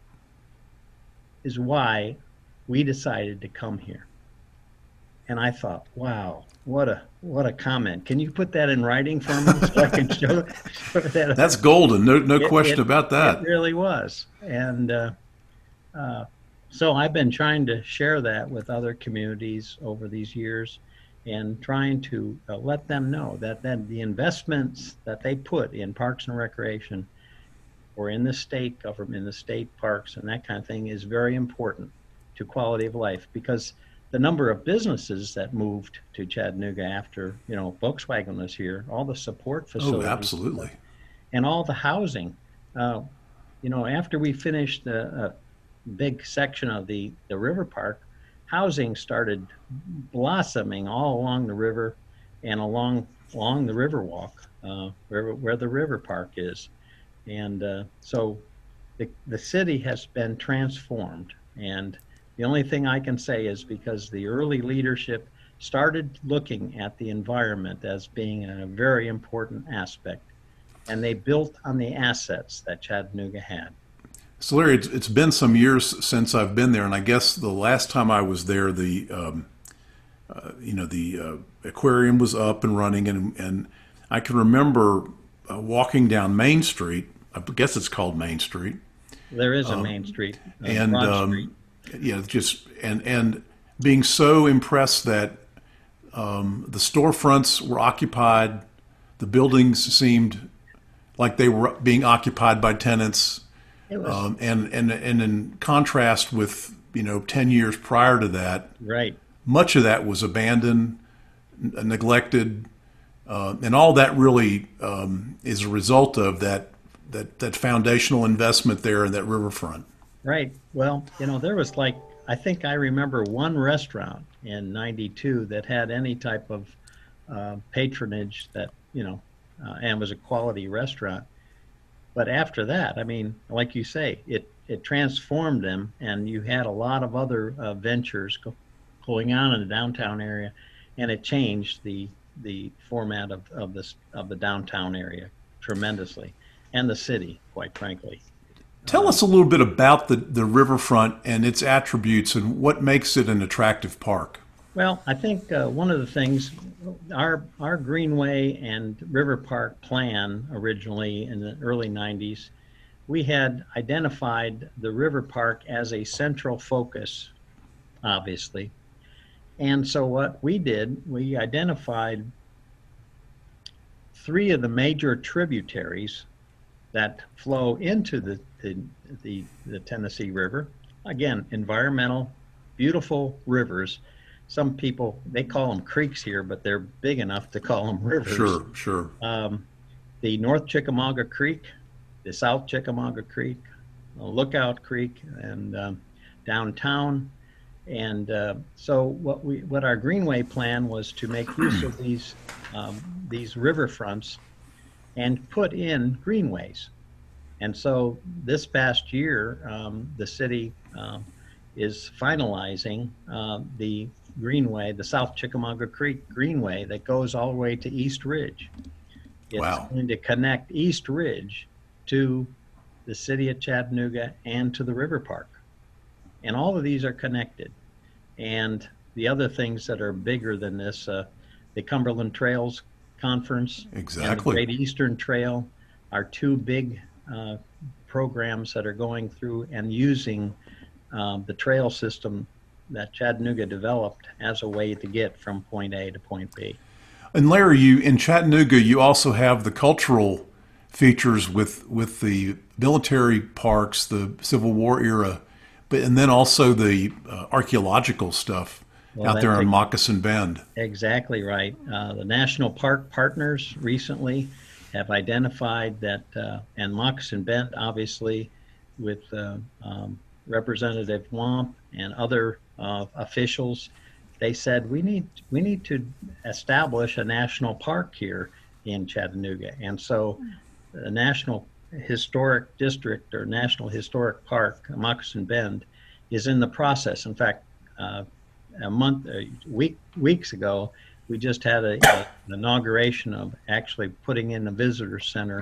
is why we decided to come here. And I thought, wow, what a what a comment. Can you put that in writing for me so I can show, show that?
That's golden. No, no
it,
question
it,
about that.
It really was. And uh, uh, so I've been trying to share that with other communities over these years, and trying to uh, let them know that, that the investments that they put in parks and recreation, or in the state government, in the state parks and that kind of thing, is very important to quality of life, because the number of businesses that moved to Chattanooga after, you know, Volkswagen was here, all the support facilities.
Oh, absolutely.
And all the housing. Uh, you know, after we finished the uh, big section of the, the river park, housing started blossoming all along the river and along along the Riverwalk, uh, where, where the river park is. And uh, so the, the city has been transformed. And the only thing I can say is because the early leadership started looking at the environment as being a very important aspect. and they built on the assets that Chattanooga had.
So Larry, it's, it's been some years since I've been there, and I guess the last time I was there, the um, uh, you know the uh, aquarium was up and running, and and I can remember uh, walking down Main Street. I guess it's called Main Street.
There is a um, Main Street, uh,
and
Broad
um,
Street.
Yeah, just and and being so impressed that um, the storefronts were occupied, the buildings seemed like they were being occupied by tenants.
It was,
Um, and, and and in contrast with, you know, ten years prior to that,
right.
much of that was abandoned, n- neglected, uh, and all that really um, is a result of that, that that foundational investment there in that riverfront.
Right. Well, you know, there was like, I think I remember one restaurant in ninety-two that had any type of uh, patronage that, you know, uh, and was a quality restaurant. But after that, I mean, like you say, it, it transformed them, and you had a lot of other uh, ventures go, going on in the downtown area, and it changed the the format of, of this of the downtown area tremendously, and the city, quite frankly.
Tell
um,
us a little bit about the, the riverfront and its attributes and what makes it an attractive park.
Well, I think uh, one of the things, our our Greenway and River Park plan originally in the early nineties, we had identified the River Park as a central focus, obviously. And so what we did, we identified three of the major tributaries that flow into the, the, the, the Tennessee River. Again, environmental, beautiful rivers. Some people, they call them creeks here, but they're big enough to call them rivers.
Sure, sure.
Um, the North Chickamauga Creek, the South Chickamauga Creek, Lookout Creek, and um, downtown. And uh, so what we, what our Greenway plan was to make use of these, um, these riverfronts and put in greenways. And so this past year, um, the city um, is finalizing uh, the Greenway, the South Chickamauga Creek Greenway that goes all the way to East Ridge. It's
Wow.
going to connect East Ridge to the city of Chattanooga and to the River Park. And all of these are connected. And the other things that are bigger than this, uh, the Cumberland Trails Conference
Exactly.
and the Great Eastern Trail are two big uh, programs that are going through and using uh, the trail system that Chattanooga developed as a way to get from point A to point B.
And Larry, you in Chattanooga, you also have the cultural features with with the military parks, the Civil War era, but and then also the uh, archaeological stuff
Well,
out there
that's
on
ex-
Moccasin Bend.
Exactly right. Uh, the National Park Partners recently have identified that, uh, and Moccasin Bend, obviously, with uh, um, Representative Wamp and other uh, officials, they said we need we need to establish a national park here in Chattanooga. And so the National Historic District or National Historic Park, Moccasin Bend, is in the process. In fact, uh, a month, a week, weeks ago, we just had a, a, an inauguration of actually putting in a visitor center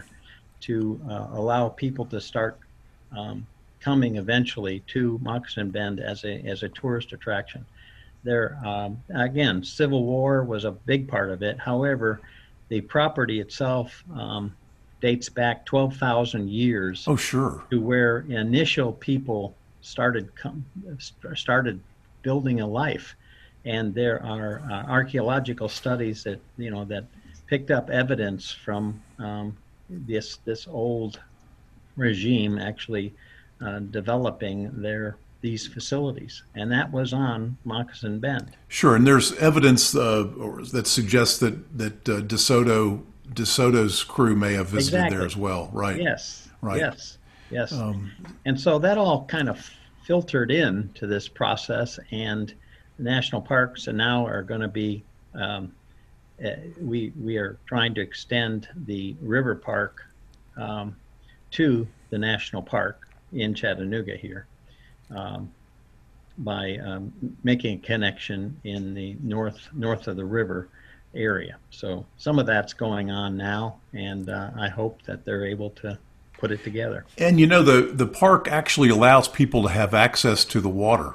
to uh, allow people to start um, coming eventually to Moccasin Bend as a as a tourist attraction. There, um, again, Civil War was a big part of it. However, the property itself um, dates back twelve thousand years.
Oh, sure.
To where initial people started com- started building a life, and there are uh, archaeological studies that you know that picked up evidence from um, this this old regime actually uh, developing their these facilities, and that was on Moccasin Bend.
Sure, and there's evidence uh, or that suggests that that uh, DeSoto DeSoto's crew may have visited
Exactly.
there as well, right?
Yes.
Right.
Yes. Yes.
Um,
And so that all kind of filtered in to this process, and national parks and now are going to be. Um, uh, we we are trying to extend the river park um, to the national park in Chattanooga here. Um, by um, making a connection in the north north of the river, area. So some of that's going on now, and uh, I hope that they're able to put it together.
And you know, the, the park actually allows people to have access to the water.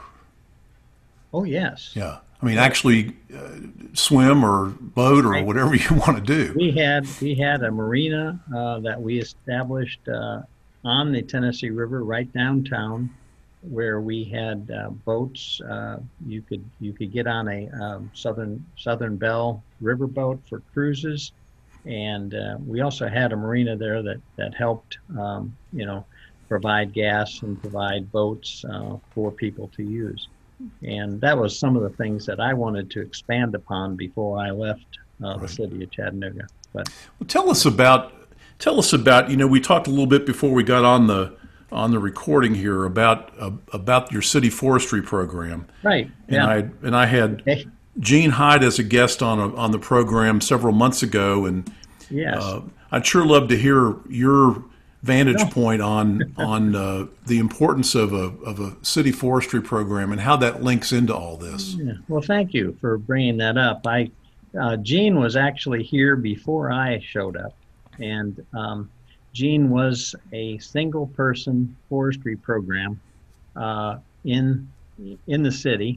Oh, yes.
Yeah. I mean, actually uh, swim or boat or whatever you want to do.
We had we had a marina uh, that we established uh, on the Tennessee River right downtown, where we had uh, boats. Uh, you could you could get on a um, Southern Southern Belle riverboat for cruises, and uh, we also had a marina there that that helped um, you know provide gas and provide boats uh, for people to use. And that was some of the things that I wanted to expand upon before I left uh, the city of Chattanooga. But
well, tell us about tell us about you know we talked a little bit before we got on the on the recording here about uh, about your city forestry program.
Right.
And
yeah.
I and I had
okay.
Gene Hyde as a guest on a, on the program several months ago, and
yes.
uh, I'd sure love to hear your vantage
No.
point on on uh, the importance of a of a city forestry program and how that links into all this.
Yeah. Well, thank you for bringing that up. I uh, Gene was actually here before I showed up, and um, Gene was a single person forestry program uh, in in the city,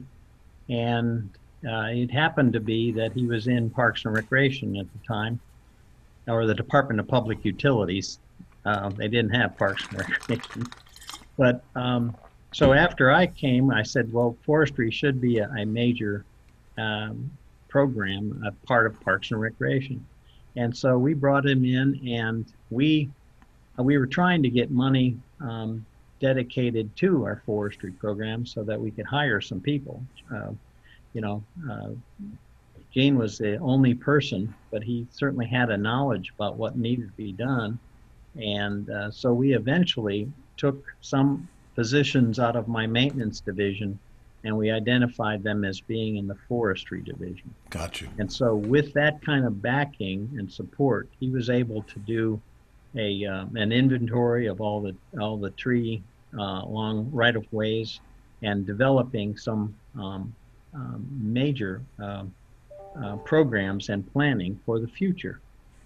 and uh, it happened to be that he was in Parks and Recreation at the time, or the Department of Public Utilities. Uh, they didn't have Parks and Recreation. But um, so after I came, I said, well, forestry should be a, a major um, program, a part of Parks and Recreation. And so we brought him in, and we uh, we were trying to get money um, dedicated to our forestry program so that we could hire some people. Uh, you know, uh, Gene was the only person, but he certainly had a knowledge about what needed to be done. And uh, so we eventually took some positions out of my maintenance division, and we identified them as being in the forestry division.
Gotcha.
And so with that kind of backing and support, he was able to do a um, an inventory of all the all the tree uh, along right of ways, and developing some um, um, major um, uh, programs and planning for the future,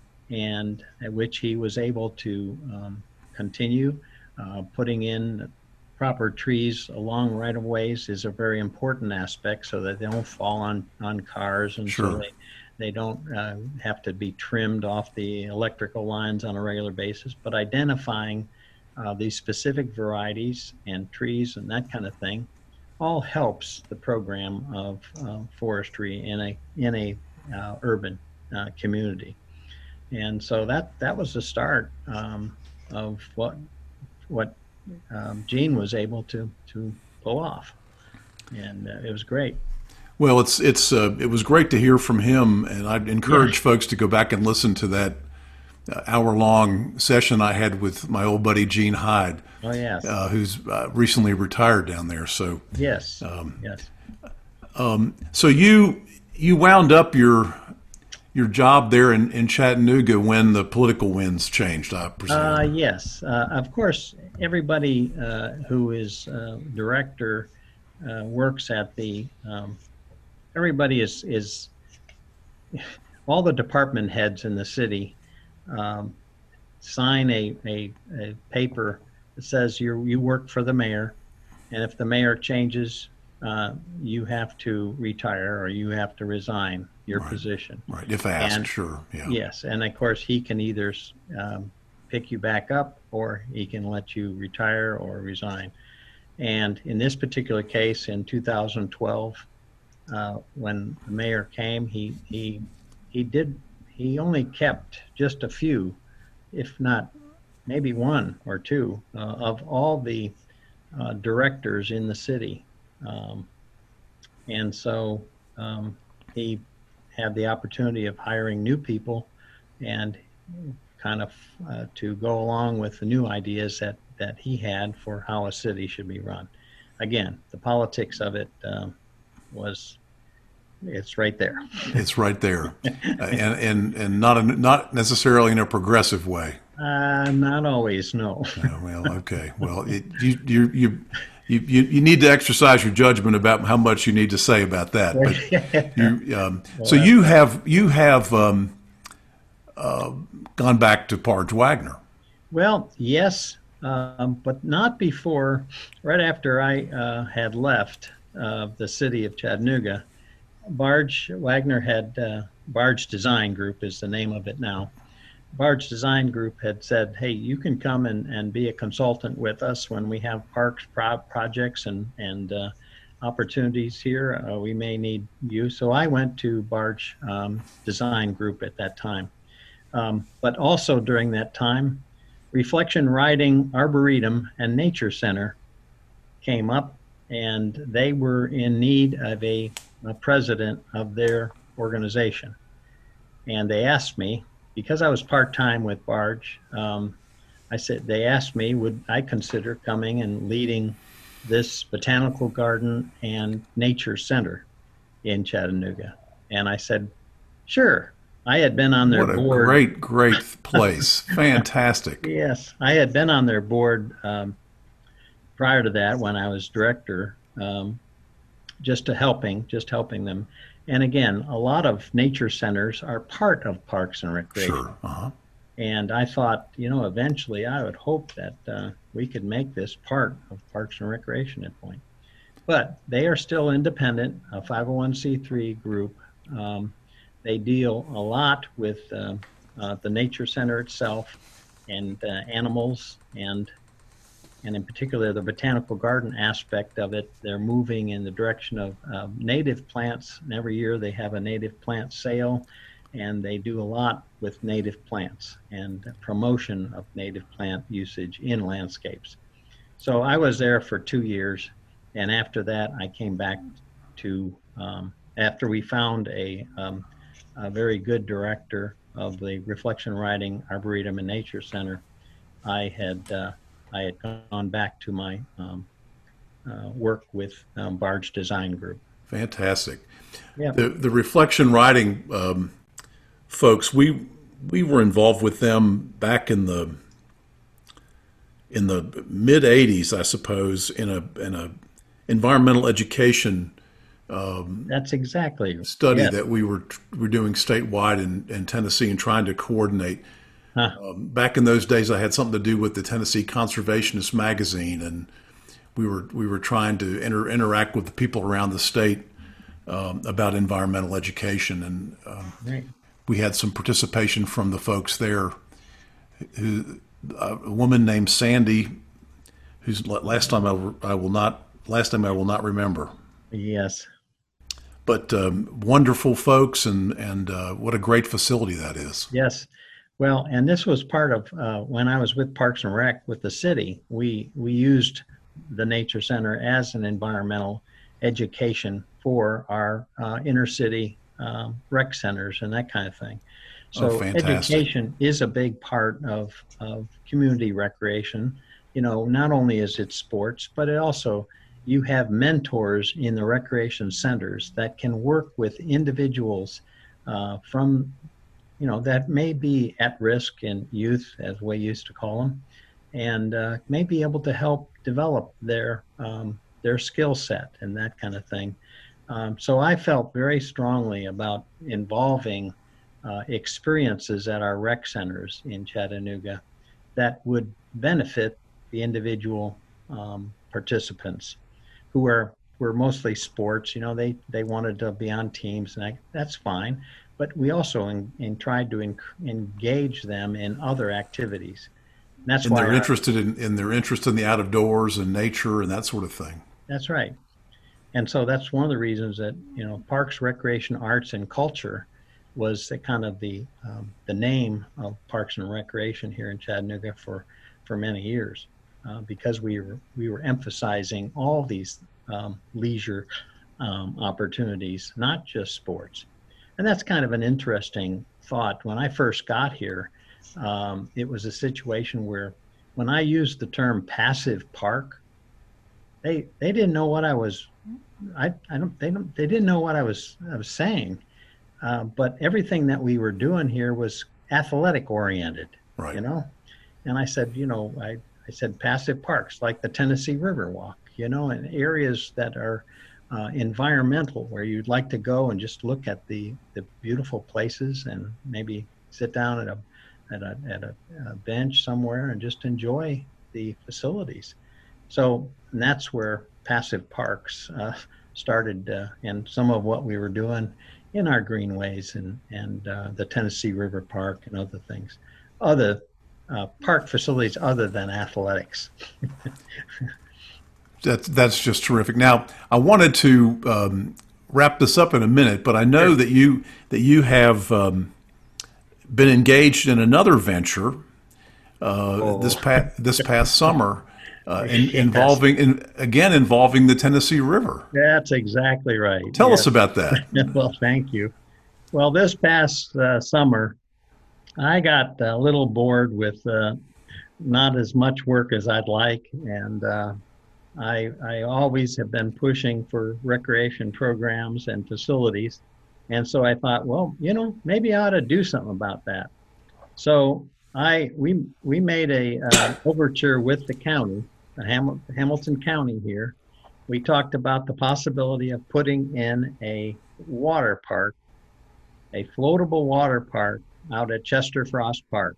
and at which he was able to um, continue uh, putting in proper trees along right of ways is a very important aspect, so that they don't fall on on cars, and
Sure.
so they they don't uh, have to be trimmed off the electrical lines on a regular basis. But identifying uh, these specific varieties and trees and that kind of thing all helps the program of uh, forestry in a in a uh, urban uh, community. And so that that was the start um, of what what um, Gene was able to to pull off, and uh, it was great.
Well, it's it's uh, it was great to hear from him, and I'd encourage
Yeah.
folks to go back and listen to that uh, hour-long session I had with my old buddy Gene Hyde,
Oh yes,
uh, who's uh, recently retired down there. So,
yes,
um,
yes.
so you you wound up your your job there in, in Chattanooga when the political winds changed, I presume.
Uh, yes, uh, of course. Everybody uh, who is uh, director uh, works at the. Um, everybody is is all the department heads in the city um, sign a, a a paper that says you you work for the mayor, and if the mayor changes, uh, you have to retire or you have to resign your
Right.
position.
Right, if asked,
And-
sure. Yeah.
Yes, and of course he can either um, pick you back up, or he can let you retire or resign. And in this particular case, in two thousand twelve, uh, when the mayor came, he he he did he only kept just a few, if not maybe one or two, uh, of all the uh, directors in the city, um, and so um, he had the opportunity of hiring new people, and kind of uh, to go along with the new ideas that, that he had for how a city should be run. Again, the politics of it um, was, it's right there.
It's right there, uh, and and and not a, not necessarily in a progressive way.
Uh, not always, no.
Oh, well, okay. Well, it, you you you you, you, you need to exercise your judgment about how much you need to say about that. But you, um,
Well,
so you have you have um, uh, gone back to Parge Wagner.
well, yes, um, but not before, right after I uh, had left uh, the city of Chattanooga. Barge Wagner had, uh, Barge Design Group is the name of it now. Barge Design Group had said, hey, you can come and, and be a consultant with us when we have parks pro- projects and, and uh, opportunities here. Uh, we may need you. So I went to Barge um, Design Group at that time. Um, but also during that time, Reflection Riding Arboretum and Nature Center came up, and they were in need of a, a president of their organization. And they asked me, because I was part-time with Barge, um, I said, they asked me, would I consider coming and leading this botanical garden and nature center in Chattanooga? And I said, sure. I had been on their
What a
board.
great, great place. Fantastic.
Yes, I had been on their board um, prior to that when I was director, um, just to helping, just helping them. And again, a lot of nature centers are part of Parks and Recreation.
Sure. Uh-huh.
And I thought, you know, eventually I would hope that uh, we could make this part of Parks and Recreation at point. But they are still independent, a five oh one c three group. Um, they deal a lot with uh, uh, the nature center itself and uh, animals, and and in particular the botanical garden aspect of it. They're moving in the direction of uh, native plants, and every year they have a native plant sale, and they do a lot with native plants and promotion of native plant usage in landscapes. So I was there for two years, and after that I came back to, um, after we found a, um, a very good director of the Reflection Riding Arboretum and Nature Center, I had uh, I had gone back to my um, uh, work with um, Barge Design Group.
Fantastic.
Yeah.
The the Reflection Riding um, folks, we we were involved with them back in the in the mid eighties, I suppose, in a in a environmental education um,
That's exactly
study
yes.
that we were were doing statewide in, in Tennessee and trying to coordinate.
Huh.
Um, back in those days, I had something to do with the Tennessee Conservationist magazine, and we were we were trying to inter- interact with the people around the state um, about environmental education, and um,
Right.
we had some participation from the folks there. Who, a woman named Sandy, whose last time I, I will not last time I will not remember.
Yes.
But um, wonderful folks, and and uh, what a great facility that is.
Yes. Well, and this was part of uh, when I was with Parks and Rec with the city. We we used the Nature Center as an environmental education for our uh, inner city um, rec centers and that kind of thing. So
Oh, fantastic.
education is a big part of of community recreation. You know, not only is it sports, but it also, you have mentors in the recreation centers that can work with individuals uh, from, you know, that may be at risk in youth, as we used to call them, and uh, may be able to help develop their um, their skill set and that kind of thing. Um, so I felt very strongly about involving uh, experiences at our rec centers in Chattanooga that would benefit the individual um, participants who are were mostly sports. You know, they they wanted to be on teams, and I, that's fine. But we also in, in tried to en- engage them in other activities. And that's
And
why
they're
our-
interested in, in their interest in the out of doors and nature and that sort of thing.
That's right. And so that's one of the reasons that, you know, Parks, Recreation, Arts, and Culture was the kind of the um, the name of Parks and Recreation here in Chattanooga for for many years, uh, because we were we were emphasizing all these um, leisure um, opportunities, not just sports. And that's kind of an interesting thought. When I first got here, um, it was a situation where when I used the term passive park, they they didn't know what I was. I, I don't. They don't. They didn't know what I was. I was saying. Uh, but everything that we were doing here was athletic oriented.
Right.
You know. And I said, you know, I I said passive parks like the Tennessee Riverwalk. you know, in areas that are uh, environmental, where you'd like to go and just look at the, the beautiful places and maybe sit down at a at a at a, a bench somewhere and just enjoy the facilities. So and that's where Passive Parks uh, started, uh, and some of what we were doing in our greenways and and uh, the Tennessee River Park and other things, other uh, park facilities other than athletics.
That's that's just terrific. Now, I wanted to um, wrap this up in a minute, but I know
Sure.
that you that you have um, been engaged in another venture uh,
Oh.
this past this past summer, uh, in,
Yes.
involving in, again involving the Tennessee River.
That's exactly right.
Tell
Yes.
us about that.
Well, thank you. Well, this past uh, summer, I got a little bored with uh, not as much work as I'd like, and uh, I I always have been pushing for recreation programs and facilities, and so I thought, well, you know, maybe I ought to do something about that. So I we we made a uh, overture with the county, the Ham- Hamilton County here. We talked about the possibility of putting in a water park, a floatable water park out at Chester Frost Park.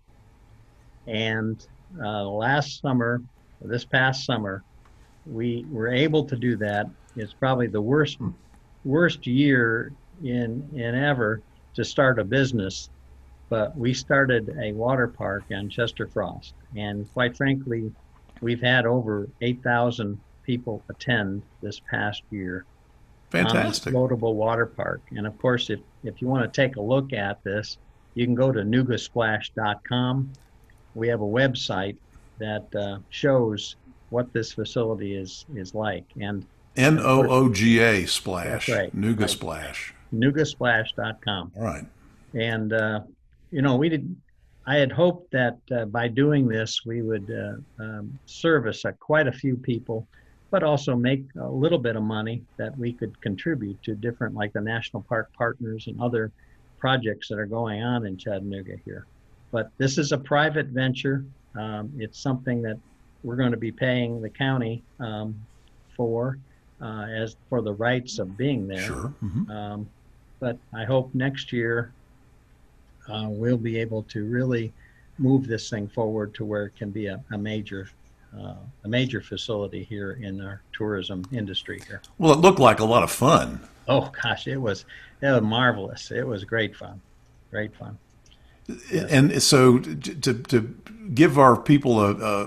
And uh, last summer, this past summer, we were able to do that. It's probably the worst worst year in in ever to start a business, but we started a water park on Chester Frost, and quite frankly, we've had over eight thousand people attend this past year on this
Fantastic.
floatable water park. And of course, if if you want to take a look at this, you can go to nuga splash dot com. We have a website that uh, shows what this facility is is like, and
N
of
O
course,
O G A splash,
that's right,
Nuga
right,
splash.
nuga splash dot com.
All right.
And uh, you know, we did. I had hoped that uh, by doing this, we would uh, um, service uh, quite a few people, but also make a little bit of money that we could contribute to different, like the National Park Partners and other projects that are going on in Chattanooga here. But this is a private venture. Um, it's something that we're going to be paying the county um, for uh, as for the rights of being there.
Sure. hmm
Um, but I hope next year uh, we'll be able to really move this thing forward to where it can be a, a major uh, a major facility here in our tourism industry here.
Well, it looked like a lot of fun.
Oh gosh, it was it was marvelous. It was great fun, great fun. Yes.
And so, to, to give our people a, a,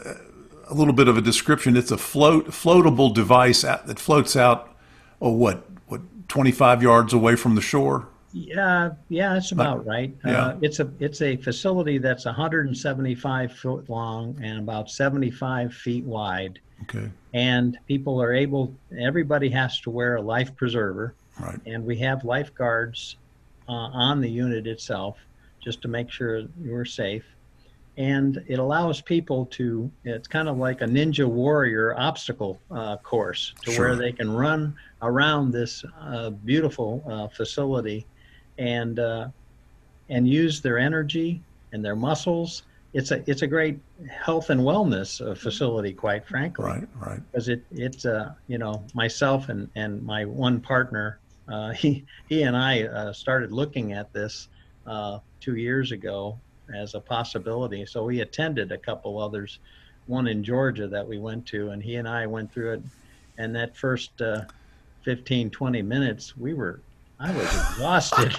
a little bit of a description, it's a float floatable device out, that floats out, oh, what, what, twenty-five yards away from the shore?
Yeah, yeah, that's about right.
Yeah.
Uh, it's a it's a facility that's one hundred seventy-five foot long and about seventy-five feet wide.
Okay.
And people are able. Everybody has to wear a life preserver,
Right.
and we have lifeguards uh, on the unit itself just to make sure you're safe. And it allows people to. It's kind of like a ninja warrior obstacle uh, course to
Sure.
where they can run around this uh, beautiful uh, facility and uh, and use their energy and their muscles. It's a it's a great health and wellness uh, facility, quite frankly,
Right. Right.
because it it's uh you know myself and and my one partner, uh, he he and I uh, started looking at this uh, two years ago as a possibility. So we attended a couple others, one in Georgia that we went to, and he and I went through it. And that first uh, fifteen, twenty minutes, we were I was exhausted.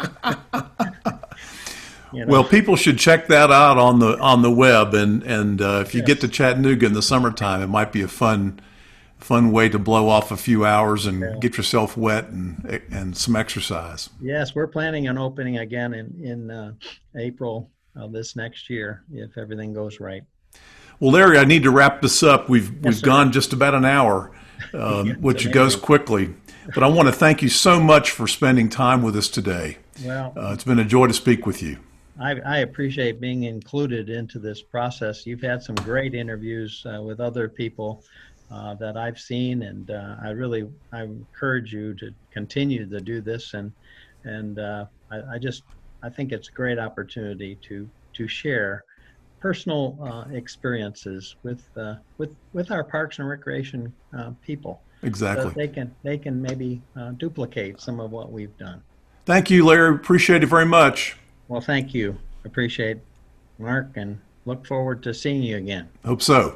You know?
Well, people should check that out on the on the web, and and uh, if you
Yes.
get to Chattanooga in the summertime, it might be a fun fun way to blow off a few hours and
Yeah.
get yourself wet and and some exercise.
Yes, we're planning on opening again in in uh, April of this next year if everything goes right.
Well, Larry, I need to wrap this up. We've we've
sir.
gone just about an hour, um,
It's
which goes
amazing.
quickly. But I want to thank you so much for spending time with us today.
Well,
Uh, it's been a joy to speak with you.
I, I appreciate being included into this process. You've had some great interviews uh, with other people uh, that I've seen, and uh, I really I encourage you to continue to do this. And and uh, I, I just I think it's a great opportunity to to share personal uh, experiences with uh, with with our Parks and Recreation uh, people, so
Exactly.
that they can they can maybe uh, duplicate some of what we've done.
Thank you, Larry. Appreciate it very much.
Well, thank you. Appreciate it, Mark, and look forward to seeing you again.
Hope so.